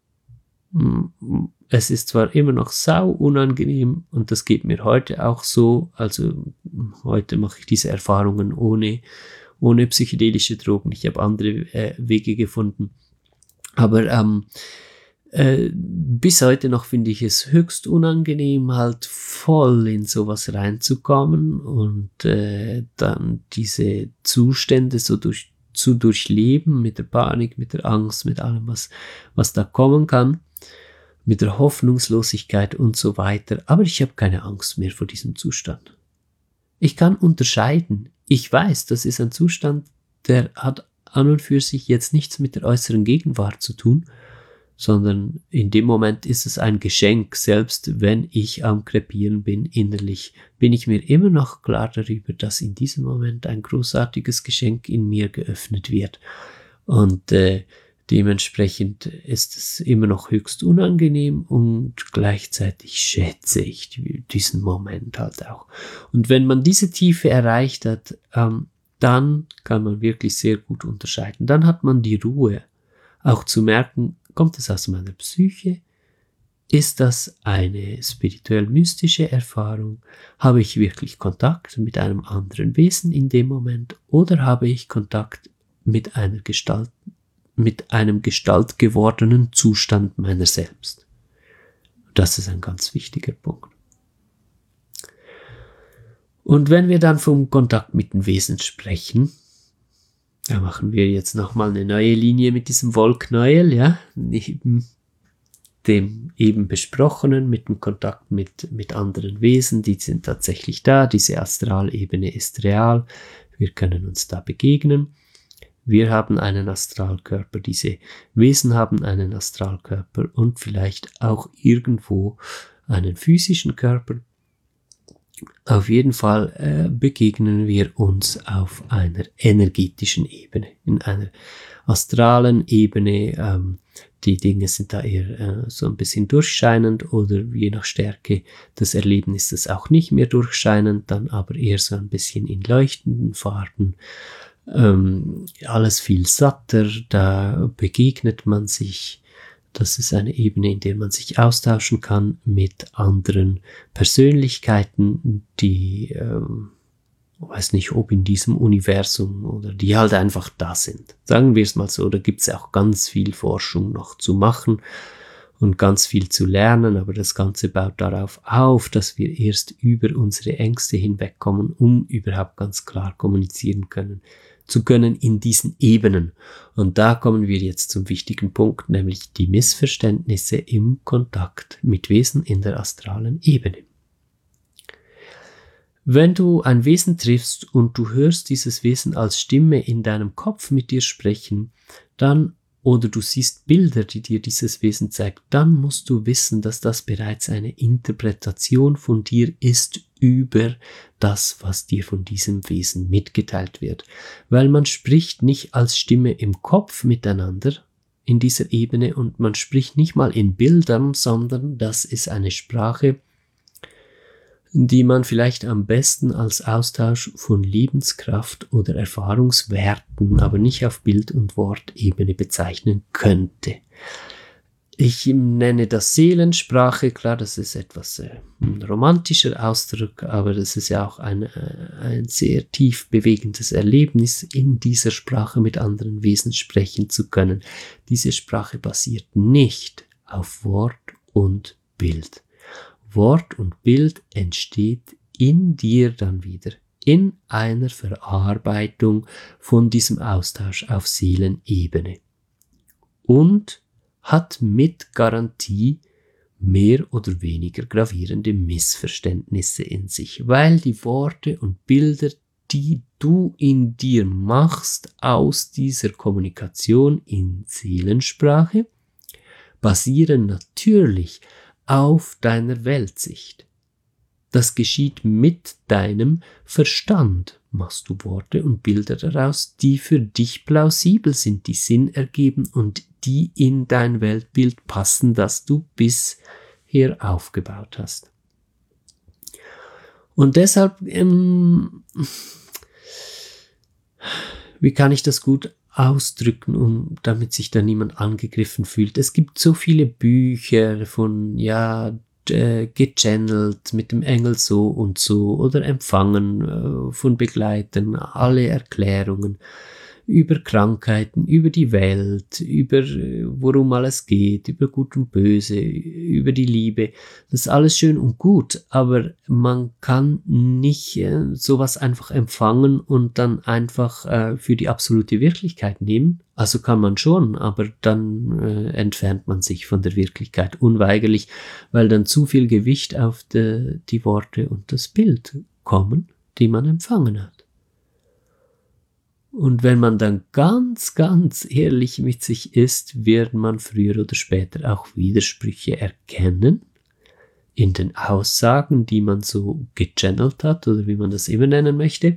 Es ist zwar immer noch sau unangenehm, und das geht mir heute auch so, also heute mache ich diese Erfahrungen ohne psychedelische Drogen, ich habe andere Wege gefunden, aber bis heute noch finde ich es höchst unangenehm, halt voll in sowas reinzukommen und dann diese Zustände so zu durchleben, mit der Panik, mit der Angst, mit allem, was da kommen kann, mit der Hoffnungslosigkeit und so weiter. Aber ich habe keine Angst mehr vor diesem Zustand. Ich kann unterscheiden. Ich weiß, das ist ein Zustand, der hat an und für sich jetzt nichts mit der äußeren Gegenwart zu tun, sondern in dem Moment ist es ein Geschenk. Selbst wenn ich am Krepieren bin, innerlich, bin ich mir immer noch klar darüber, dass in diesem Moment ein großartiges Geschenk in mir geöffnet wird. Und dementsprechend ist es immer noch höchst unangenehm, und gleichzeitig schätze ich diesen Moment halt auch. Und wenn man diese Tiefe erreicht hat, dann kann man wirklich sehr gut unterscheiden. Dann hat man die Ruhe, auch zu merken, kommt es aus meiner Psyche? Ist das eine spirituell-mystische Erfahrung? Habe ich wirklich Kontakt mit einem anderen Wesen in dem Moment? Oder habe ich Kontakt mit einem gestaltgewordenen Zustand meiner selbst? Das ist ein ganz wichtiger Punkt. Und wenn wir dann vom Kontakt mit den Wesen sprechen, da machen wir jetzt nochmal eine neue Linie mit diesem Wollknäuel, ja, neben dem eben besprochenen, mit dem Kontakt mit anderen Wesen, die sind tatsächlich da, diese Astralebene ist real, wir können uns da begegnen. Wir haben einen Astralkörper, diese Wesen haben einen Astralkörper und vielleicht auch irgendwo einen physischen Körper. Auf jeden Fall begegnen wir uns auf einer energetischen Ebene, in einer astralen Ebene. Die Dinge sind da eher so ein bisschen durchscheinend oder je nach Stärke des Erlebnisses auch nicht mehr durchscheinend, dann aber eher so ein bisschen in leuchtenden Farben. Alles viel satter, da begegnet man sich. Das ist eine Ebene, in der man sich austauschen kann mit anderen Persönlichkeiten, die, weiß nicht, ob in diesem Universum oder die halt einfach da sind. Sagen wir es mal so, da gibt es auch ganz viel Forschung noch zu machen und ganz viel zu lernen, aber das Ganze baut darauf auf, dass wir erst über unsere Ängste hinwegkommen, um überhaupt ganz klar kommunizieren zu können in diesen Ebenen. Und da kommen wir jetzt zum wichtigen Punkt, nämlich die Missverständnisse im Kontakt mit Wesen in der astralen Ebene. Wenn du ein Wesen triffst und du hörst dieses Wesen als Stimme in deinem Kopf mit dir sprechen, dann oder du siehst Bilder, die dir dieses Wesen zeigt, dann musst du wissen, dass das bereits eine Interpretation von dir ist über das, was dir von diesem Wesen mitgeteilt wird. Weil man spricht nicht als Stimme im Kopf miteinander in dieser Ebene und man spricht nicht mal in Bildern, sondern das ist eine Sprache, die man vielleicht am besten als Austausch von Lebenskraft oder Erfahrungswerten, aber nicht auf Bild- und Wortebene bezeichnen könnte. Ich nenne das Seelensprache, klar, das ist etwas ein romantischer Ausdruck, aber das ist ja auch ein sehr tief bewegendes Erlebnis, in dieser Sprache mit anderen Wesen sprechen zu können. Diese Sprache basiert nicht auf Wort und Bild. Wort und Bild entsteht in dir dann wieder in einer Verarbeitung von diesem Austausch auf Seelenebene und hat mit Garantie mehr oder weniger gravierende Missverständnisse in sich, weil die Worte und Bilder, die du in dir machst aus dieser Kommunikation in Seelensprache, basieren natürlich auf deiner Weltsicht. Das geschieht mit deinem Verstand. Machst du Worte und Bilder daraus, die für dich plausibel sind, die Sinn ergeben und die in dein Weltbild passen, das du bisher aufgebaut hast. Und deshalb, wie kann ich das gut ausdrücken, damit sich da niemand angegriffen fühlt? Es gibt so viele Bücher von, gechannelt mit dem Engel so und so oder empfangen von Begleitern, alle Erklärungen über Krankheiten, über die Welt, über worum alles geht, über Gut und Böse, über die Liebe. Das ist alles schön und gut, aber man kann nicht sowas einfach empfangen und dann einfach für die absolute Wirklichkeit nehmen. Also kann man schon, aber dann entfernt man sich von der Wirklichkeit unweigerlich, weil dann zu viel Gewicht auf die Worte und das Bild kommen, die man empfangen hat. Und wenn man dann ganz, ganz ehrlich mit sich ist, wird man früher oder später auch Widersprüche erkennen in den Aussagen, die man so gechannelt hat oder wie man das immer nennen möchte,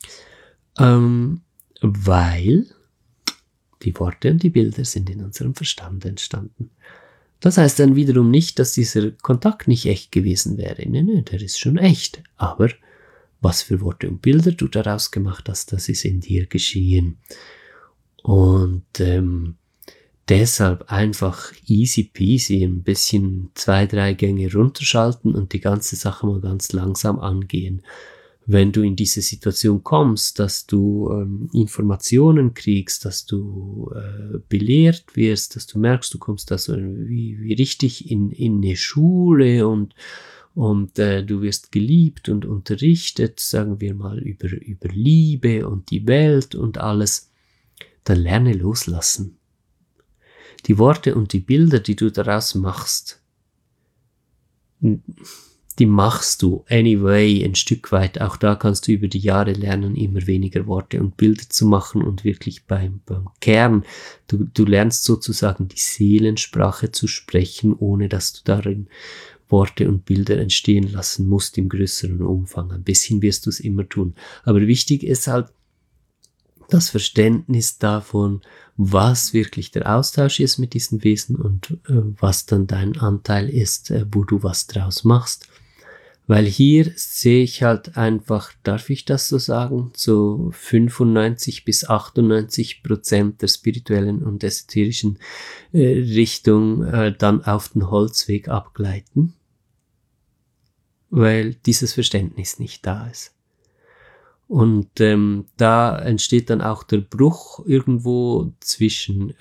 weil die Worte und die Bilder sind in unserem Verstand entstanden. Das heißt dann wiederum nicht, dass dieser Kontakt nicht echt gewesen wäre. Nein, der ist schon echt, aber was für Worte und Bilder du daraus gemacht hast, das ist in dir geschehen. Und deshalb einfach easy peasy ein bisschen 2-3 Gänge runterschalten und die ganze Sache mal ganz langsam angehen. Wenn du in diese Situation kommst, dass du Informationen kriegst, dass du belehrt wirst, dass du merkst, du kommst da so wie richtig in eine Schule und du wirst geliebt und unterrichtet, sagen wir mal, über Liebe und die Welt und alles, dann lerne loslassen. Die Worte und die Bilder, die du daraus machst, die machst du anyway ein Stück weit. Auch da kannst du über die Jahre lernen, immer weniger Worte und Bilder zu machen und wirklich beim Kern. Du lernst sozusagen die Seelensprache zu sprechen, ohne dass du darin Worte und Bilder entstehen lassen musst im größeren Umfang. Ein bisschen wirst du es immer tun. Aber wichtig ist halt das Verständnis davon, was wirklich der Austausch ist mit diesen Wesen und was dann dein Anteil ist, wo du was draus machst. Weil hier sehe ich halt einfach, darf ich das so sagen, so 95-98% der spirituellen und esoterischen Richtung dann auf den Holzweg abgleiten, weil dieses Verständnis nicht da ist. Und da entsteht dann auch der Bruch irgendwo zwischen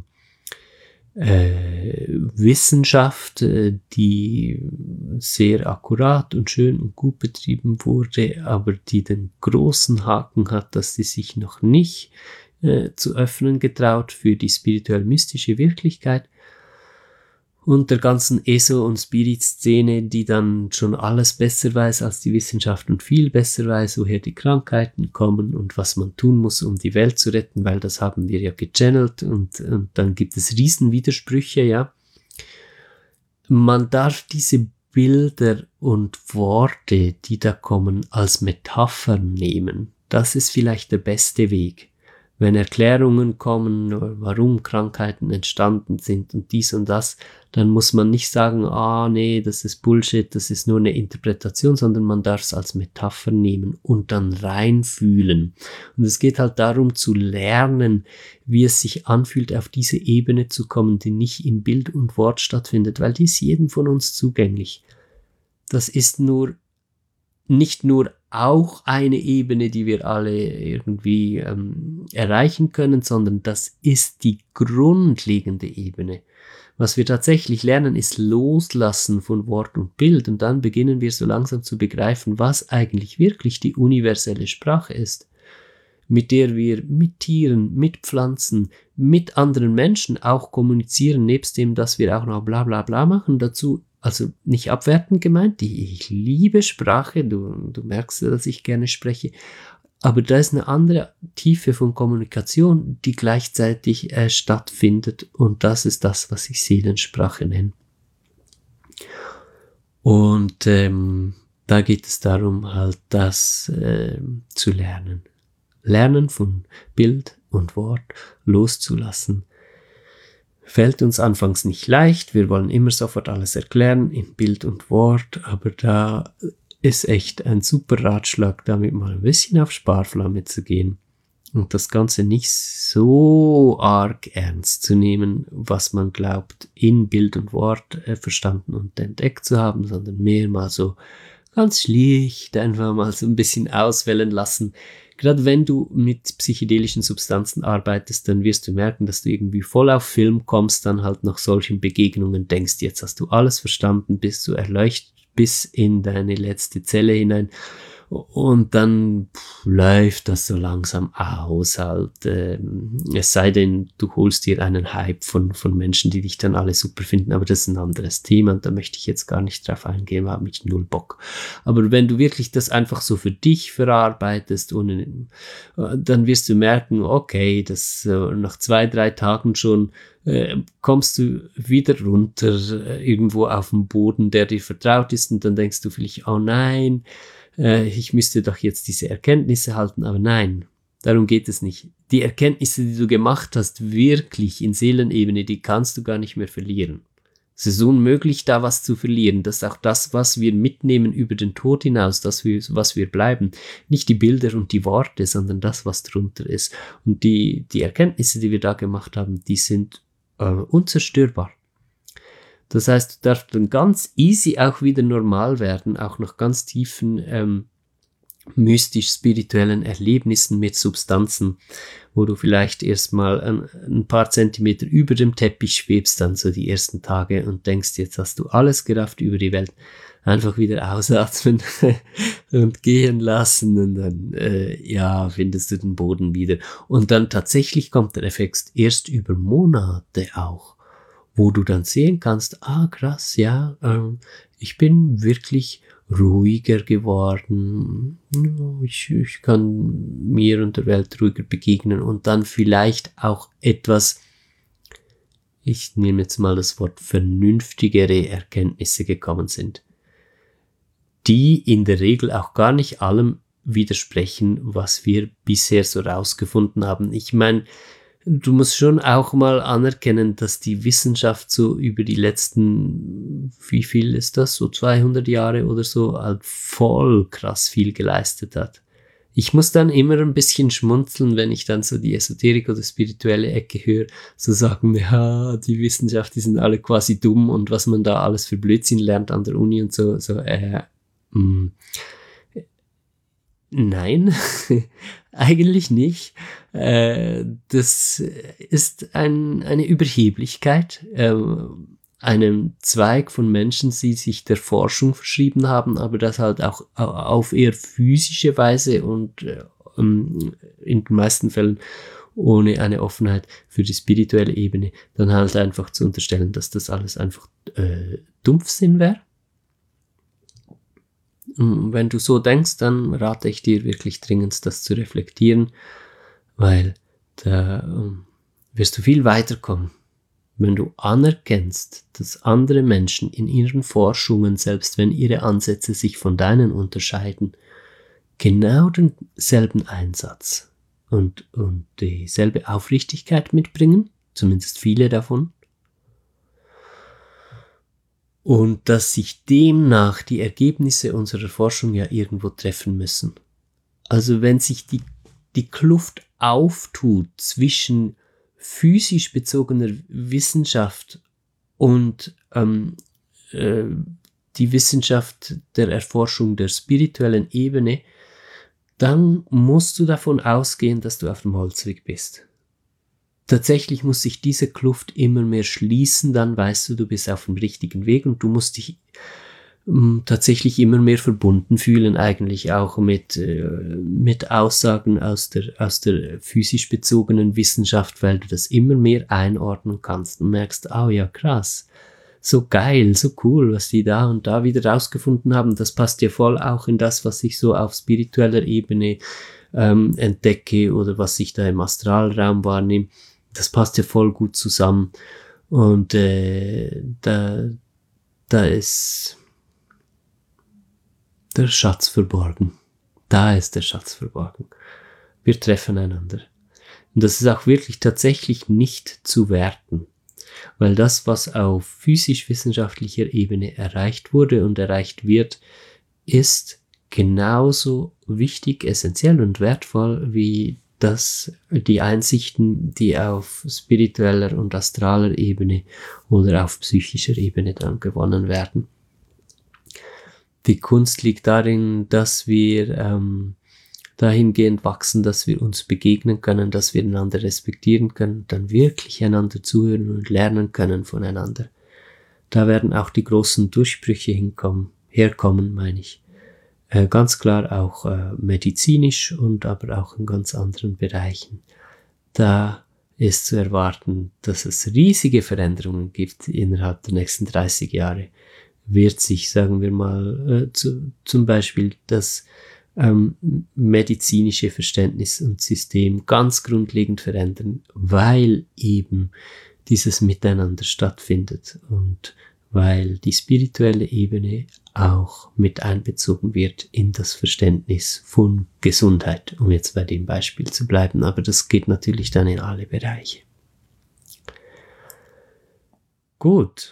Wissenschaft, die sehr akkurat und schön und gut betrieben wurde, aber die den großen Haken hat, dass sie sich noch nicht zu öffnen getraut für die spirituell-mystische Wirklichkeit, und der ganzen ESO- und Spirit-Szene, die dann schon alles besser weiß als die Wissenschaft und viel besser weiß, woher die Krankheiten kommen und was man tun muss, um die Welt zu retten, weil das haben wir ja gechannelt, und dann gibt es Riesenwidersprüche, ja. Man darf diese Bilder und Worte, die da kommen, als Metaphern nehmen. Das ist vielleicht der beste Weg. Wenn Erklärungen kommen, warum Krankheiten entstanden sind und dies und das, dann muss man nicht sagen, nee, das ist Bullshit, das ist nur eine Interpretation, sondern man darf es als Metapher nehmen und dann reinfühlen. Und es geht halt darum zu lernen, wie es sich anfühlt, auf diese Ebene zu kommen, die nicht in Bild und Wort stattfindet, weil die ist jedem von uns zugänglich. Das ist nicht nur auch eine Ebene, die wir alle irgendwie erreichen können, sondern das ist die grundlegende Ebene. Was wir tatsächlich lernen, ist Loslassen von Wort und Bild, und dann beginnen wir so langsam zu begreifen, was eigentlich wirklich die universelle Sprache ist, mit der wir mit Tieren, mit Pflanzen, mit anderen Menschen auch kommunizieren, nebst dem, dass wir auch noch bla bla bla machen dazu. Also nicht abwertend gemeint, ich liebe Sprache, du merkst ja, dass ich gerne spreche, aber da ist eine andere Tiefe von Kommunikation, die gleichzeitig stattfindet, und das ist das, was ich Seelensprache nenne. Und da geht es darum, halt das zu lernen. Lernen von Bild und Wort loszulassen. Fällt uns anfangs nicht leicht, wir wollen immer sofort alles erklären in Bild und Wort, aber da ist echt ein super Ratschlag, damit mal ein bisschen auf Sparflamme zu gehen und das Ganze nicht so arg ernst zu nehmen, was man glaubt, in Bild und Wort verstanden und entdeckt zu haben, sondern mehr mal so ganz schlicht einfach mal so ein bisschen auswählen lassen. Gerade wenn du mit psychedelischen Substanzen arbeitest, dann wirst du merken, dass du irgendwie voll auf Film kommst, dann halt nach solchen Begegnungen denkst, jetzt hast du alles verstanden, bist du erleuchtet bis in deine letzte Zelle hinein. Und dann läuft das so langsam aus halt. Es sei denn, du holst dir einen Hype von Menschen, die dich dann alle super finden, aber das ist ein anderes Thema und da möchte ich jetzt gar nicht drauf eingehen, habe ich null Bock. Aber wenn du wirklich das einfach so für dich verarbeitest, dann wirst du merken, okay, das nach 2-3 Tagen schon kommst du wieder runter irgendwo auf den Boden, der dir vertraut ist, und dann denkst du vielleicht, oh nein, ich müsste doch jetzt diese Erkenntnisse halten, aber nein, darum geht es nicht. Die Erkenntnisse, die du gemacht hast, wirklich in Seelenebene, die kannst du gar nicht mehr verlieren. Es ist unmöglich, da was zu verlieren. Das ist auch das, was wir mitnehmen über den Tod hinaus, was wir bleiben. Nicht die Bilder und die Worte, sondern das, was drunter ist. Und die Erkenntnisse, die wir da gemacht haben, die sind unzerstörbar. Das heißt, du darfst dann ganz easy auch wieder normal werden, auch nach ganz tiefen mystisch-spirituellen Erlebnissen mit Substanzen, wo du vielleicht erstmal ein paar Zentimeter über dem Teppich schwebst, dann so die ersten Tage und denkst, jetzt hast du alles gerafft über die Welt. Einfach wieder ausatmen und gehen lassen, und dann findest du den Boden wieder. Und dann tatsächlich kommt der Effekt erst über Monate auch, wo du dann sehen kannst, krass, ja, ich bin wirklich ruhiger geworden, ich kann mir und der Welt ruhiger begegnen und dann vielleicht auch etwas ich nehme jetzt mal das Wort vernünftigere Erkenntnisse gekommen sind, die in der Regel auch gar nicht allem widersprechen, was wir bisher so rausgefunden haben. Ich meine, du musst schon auch mal anerkennen, dass die Wissenschaft so über die letzten, wie viel ist das, so 200 Jahre oder so, halt voll krass viel geleistet hat. Ich muss dann immer ein bisschen schmunzeln, wenn ich dann so die Esoterik oder spirituelle Ecke höre, so sagen, ja, die Wissenschaft, die sind alle quasi dumm und was man da alles für Blödsinn lernt an der Uni und so, nein, eigentlich nicht. Das ist eine Überheblichkeit, einem Zweig von Menschen, die sich der Forschung verschrieben haben, aber das halt auch auf eher physische Weise und in den meisten Fällen ohne eine Offenheit für die spirituelle Ebene, dann halt einfach zu unterstellen, dass das alles einfach Dumpfsinn wäre. Wenn du so denkst, dann rate ich dir wirklich dringend, das zu reflektieren, weil da wirst du viel weiterkommen. Wenn du anerkennst, dass andere Menschen in ihren Forschungen, selbst wenn ihre Ansätze sich von deinen unterscheiden, genau denselben Einsatz und dieselbe Aufrichtigkeit mitbringen, zumindest viele davon, und dass sich demnach die Ergebnisse unserer Forschung ja irgendwo treffen müssen. Also wenn sich die Kluft auftut zwischen physisch bezogener Wissenschaft und die Wissenschaft der Erforschung der spirituellen Ebene, dann musst du davon ausgehen, dass du auf dem Holzweg bist. Tatsächlich muss sich diese Kluft immer mehr schließen, dann weißt du, du bist auf dem richtigen Weg und du musst dich tatsächlich immer mehr verbunden fühlen, eigentlich auch mit Aussagen aus der physisch bezogenen Wissenschaft, weil du das immer mehr einordnen kannst und merkst, oh ja, krass, so geil, so cool, was die da und da wieder rausgefunden haben, das passt ja voll auch in das, was ich so auf spiritueller Ebene entdecke oder was ich da im Astralraum wahrnehme, das passt ja voll gut zusammen und da ist der Schatz verborgen. Da ist der Schatz verborgen. Wir treffen einander. Und das ist auch wirklich tatsächlich nicht zu werten. Weil das, was auf physisch-wissenschaftlicher Ebene erreicht wurde und erreicht wird, ist genauso wichtig, essentiell und wertvoll wie die Einsichten, die auf spiritueller und astraler Ebene oder auf psychischer Ebene dann gewonnen werden. Die Kunst liegt darin, dass wir dahingehend wachsen, dass wir uns begegnen können, dass wir einander respektieren können, dann wirklich einander zuhören und lernen können voneinander. Da werden auch die großen Durchbrüche herkommen, meine ich. Ganz klar auch medizinisch und aber auch in ganz anderen Bereichen. Da ist zu erwarten, dass es riesige Veränderungen gibt innerhalb der nächsten 30 Jahre. Wird sich, sagen wir mal, zum Beispiel das medizinische Verständnis und System ganz grundlegend verändern, weil eben dieses Miteinander stattfindet und weil die spirituelle Ebene auch mit einbezogen wird in das Verständnis von Gesundheit, um jetzt bei dem Beispiel zu bleiben, aber das geht natürlich dann in alle Bereiche. Gut.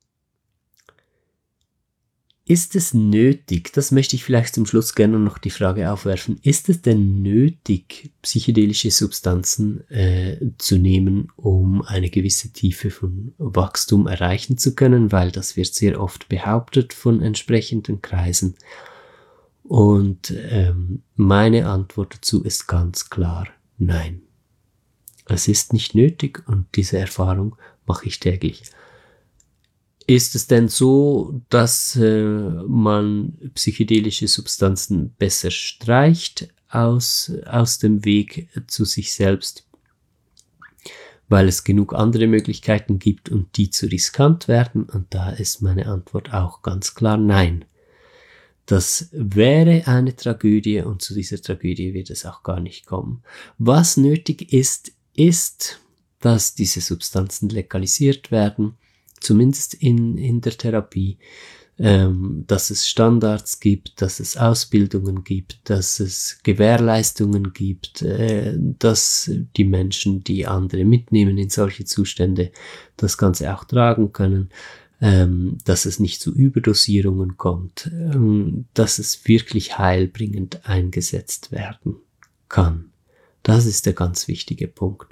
Ist es nötig, das möchte ich vielleicht zum Schluss gerne noch die Frage aufwerfen, ist es denn nötig, psychedelische Substanzen zu nehmen, um eine gewisse Tiefe von Wachstum erreichen zu können, weil das wird sehr oft behauptet von entsprechenden Kreisen. Und meine Antwort dazu ist ganz klar, nein. Es ist nicht nötig und diese Erfahrung mache ich täglich. Ist es denn so, dass man psychedelische Substanzen besser streicht aus dem Weg zu sich selbst, weil es genug andere Möglichkeiten gibt und die zu riskant werden? Und da ist meine Antwort auch ganz klar nein. Das wäre eine Tragödie und zu dieser Tragödie wird es auch gar nicht kommen. Was nötig ist, dass diese Substanzen legalisiert werden, zumindest in der Therapie, dass es Standards gibt, dass es Ausbildungen gibt, dass es Gewährleistungen gibt, dass die Menschen, die andere mitnehmen in solche Zustände, das Ganze auch tragen können, dass es nicht zu Überdosierungen kommt, dass es wirklich heilbringend eingesetzt werden kann. Das ist der ganz wichtige Punkt.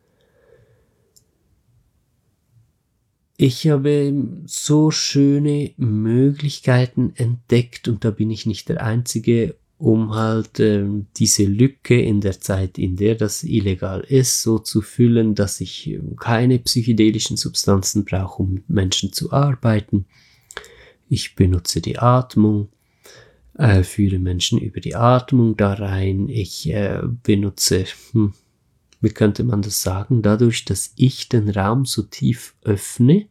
Ich habe so schöne Möglichkeiten entdeckt, und da bin ich nicht der Einzige, um halt diese Lücke in der Zeit, in der das illegal ist, so zu füllen, dass ich keine psychedelischen Substanzen brauche, um mit Menschen zu arbeiten. Ich benutze die Atmung, führe Menschen über die Atmung da rein. Ich benutze, wie könnte man das sagen, dadurch, dass ich den Raum so tief öffne,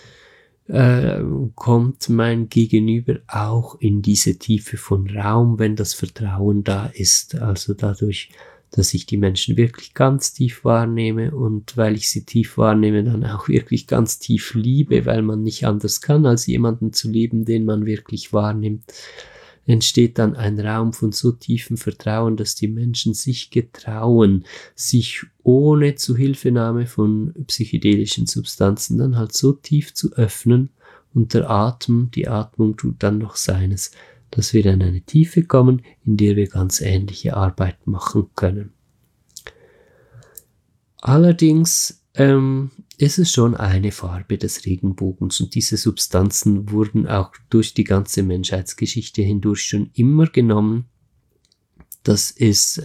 kommt mein Gegenüber auch in diese Tiefe von Raum, wenn das Vertrauen da ist. Also dadurch, dass ich die Menschen wirklich ganz tief wahrnehme, und weil ich sie tief wahrnehme, dann auch wirklich ganz tief liebe, weil man nicht anders kann, als jemanden zu lieben, den man wirklich wahrnimmt, entsteht dann ein Raum von so tiefem Vertrauen, dass die Menschen sich getrauen, sich ohne Zuhilfenahme von psychedelischen Substanzen dann halt so tief zu öffnen, und die Atmung tut dann noch seines, dass wir in eine Tiefe kommen, in der wir ganz ähnliche Arbeit machen können. Allerdings ist es schon eine Farbe des Regenbogens, und diese Substanzen wurden auch durch die ganze Menschheitsgeschichte hindurch schon immer genommen. Das ist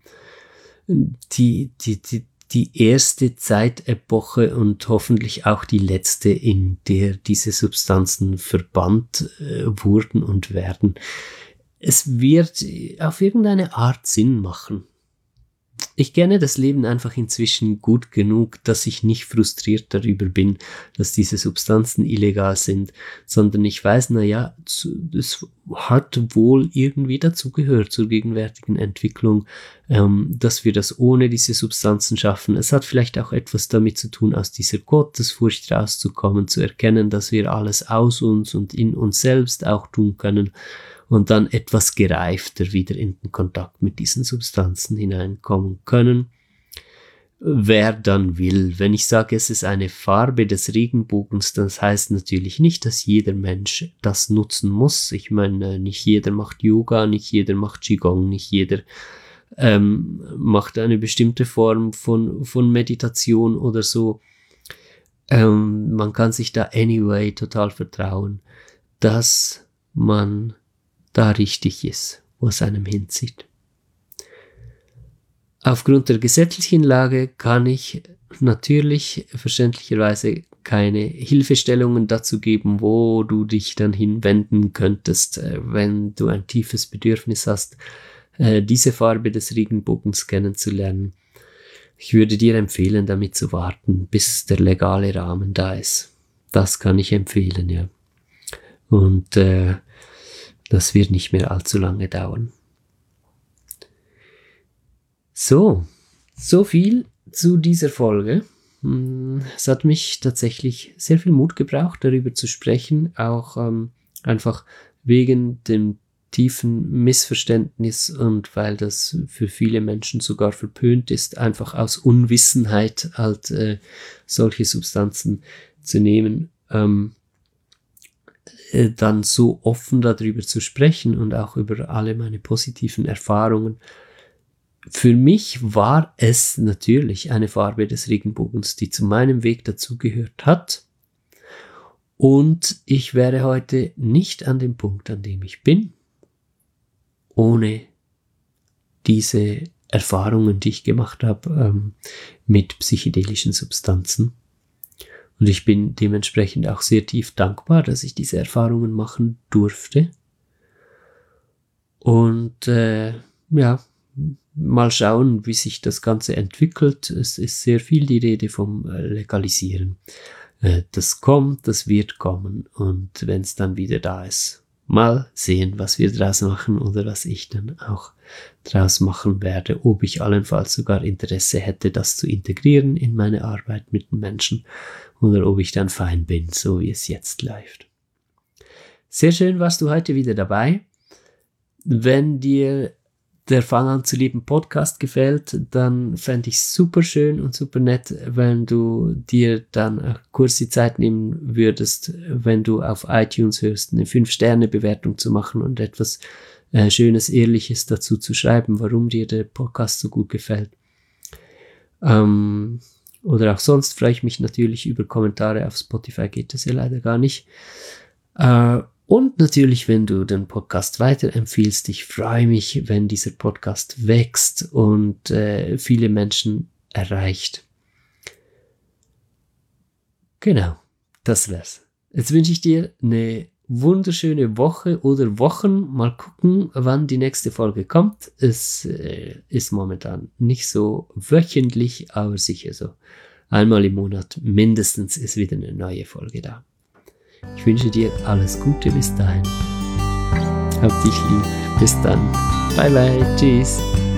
die erste Zeitepoche und hoffentlich auch die letzte, in der diese Substanzen verbannt wurden und werden. Es wird auf irgendeine Art Sinn machen. Ich kenne das Leben einfach inzwischen gut genug, dass ich nicht frustriert darüber bin, dass diese Substanzen illegal sind, sondern ich weiß, es hat wohl irgendwie dazugehört zur gegenwärtigen Entwicklung, dass wir das ohne diese Substanzen schaffen. Es hat vielleicht auch etwas damit zu tun, aus dieser Gottesfurcht rauszukommen, zu erkennen, dass wir alles aus uns und in uns selbst auch tun können, und dann etwas gereifter wieder in den Kontakt mit diesen Substanzen hineinkommen können. Wer dann will. Wenn ich sage, es ist eine Farbe des Regenbogens, das heißt natürlich nicht, dass jeder Mensch das nutzen muss. Ich meine, nicht jeder macht Yoga, nicht jeder macht Qigong, nicht jeder macht eine bestimmte Form von Meditation oder so. Man kann sich da anyway total vertrauen, dass man da richtig ist, wo es einem hinzieht. Aufgrund der gesetzlichen Lage kann ich natürlich verständlicherweise keine Hilfestellungen dazu geben, wo du dich dann hinwenden könntest, wenn du ein tiefes Bedürfnis hast, diese Farbe des Regenbogens kennenzulernen. Ich würde dir empfehlen, damit zu warten, bis der legale Rahmen da ist. Das kann ich empfehlen, ja. Und das wird nicht mehr allzu lange dauern. So viel zu dieser Folge. Es hat mich tatsächlich sehr viel Mut gebraucht, darüber zu sprechen, auch einfach wegen dem tiefen Missverständnis und weil das für viele Menschen sogar verpönt ist, einfach aus Unwissenheit halt solche Substanzen zu nehmen. Dann so offen darüber zu sprechen und auch über alle meine positiven Erfahrungen. Für mich war es natürlich eine Farbe des Regenbogens, die zu meinem Weg dazugehört hat. Und ich wäre heute nicht an dem Punkt, an dem ich bin, ohne diese Erfahrungen, die ich gemacht habe mit psychedelischen Substanzen. Und ich bin dementsprechend auch sehr tief dankbar, dass ich diese Erfahrungen machen durfte. Und mal schauen, wie sich das Ganze entwickelt. Es ist sehr viel die Rede vom Legalisieren. Das kommt, das wird kommen. Und wenn es dann wieder da ist, mal sehen, was wir draus machen oder was ich dann auch draus machen werde, ob ich allenfalls sogar Interesse hätte, das zu integrieren in meine Arbeit mit den Menschen oder ob ich dann fein bin, so wie es jetzt läuft. Sehr schön warst du heute wieder dabei. Wenn dir der Fang an zu lieben Podcast gefällt, dann fände ich es super schön und super nett, wenn du dir dann kurz die Zeit nehmen würdest, wenn du auf iTunes hörst, eine 5-Sterne-Bewertung zu machen und etwas Schönes, Ehrliches dazu zu schreiben, warum dir der Podcast so gut gefällt. Oder auch sonst freue ich mich natürlich über Kommentare. Auf Spotify geht das ja leider gar nicht. Und natürlich, wenn du den Podcast weiterempfiehlst. Ich freue mich, wenn dieser Podcast wächst und viele Menschen erreicht. Genau, das wär's. Jetzt wünsche ich dir eine wunderschöne Woche oder Wochen. Mal gucken, wann die nächste Folge kommt. Es ist momentan nicht so wöchentlich, aber sicher so. Einmal im Monat mindestens ist wieder eine neue Folge da. Ich wünsche dir alles Gute bis dahin. Hab dich lieb. Bis dann. Bye bye. Tschüss.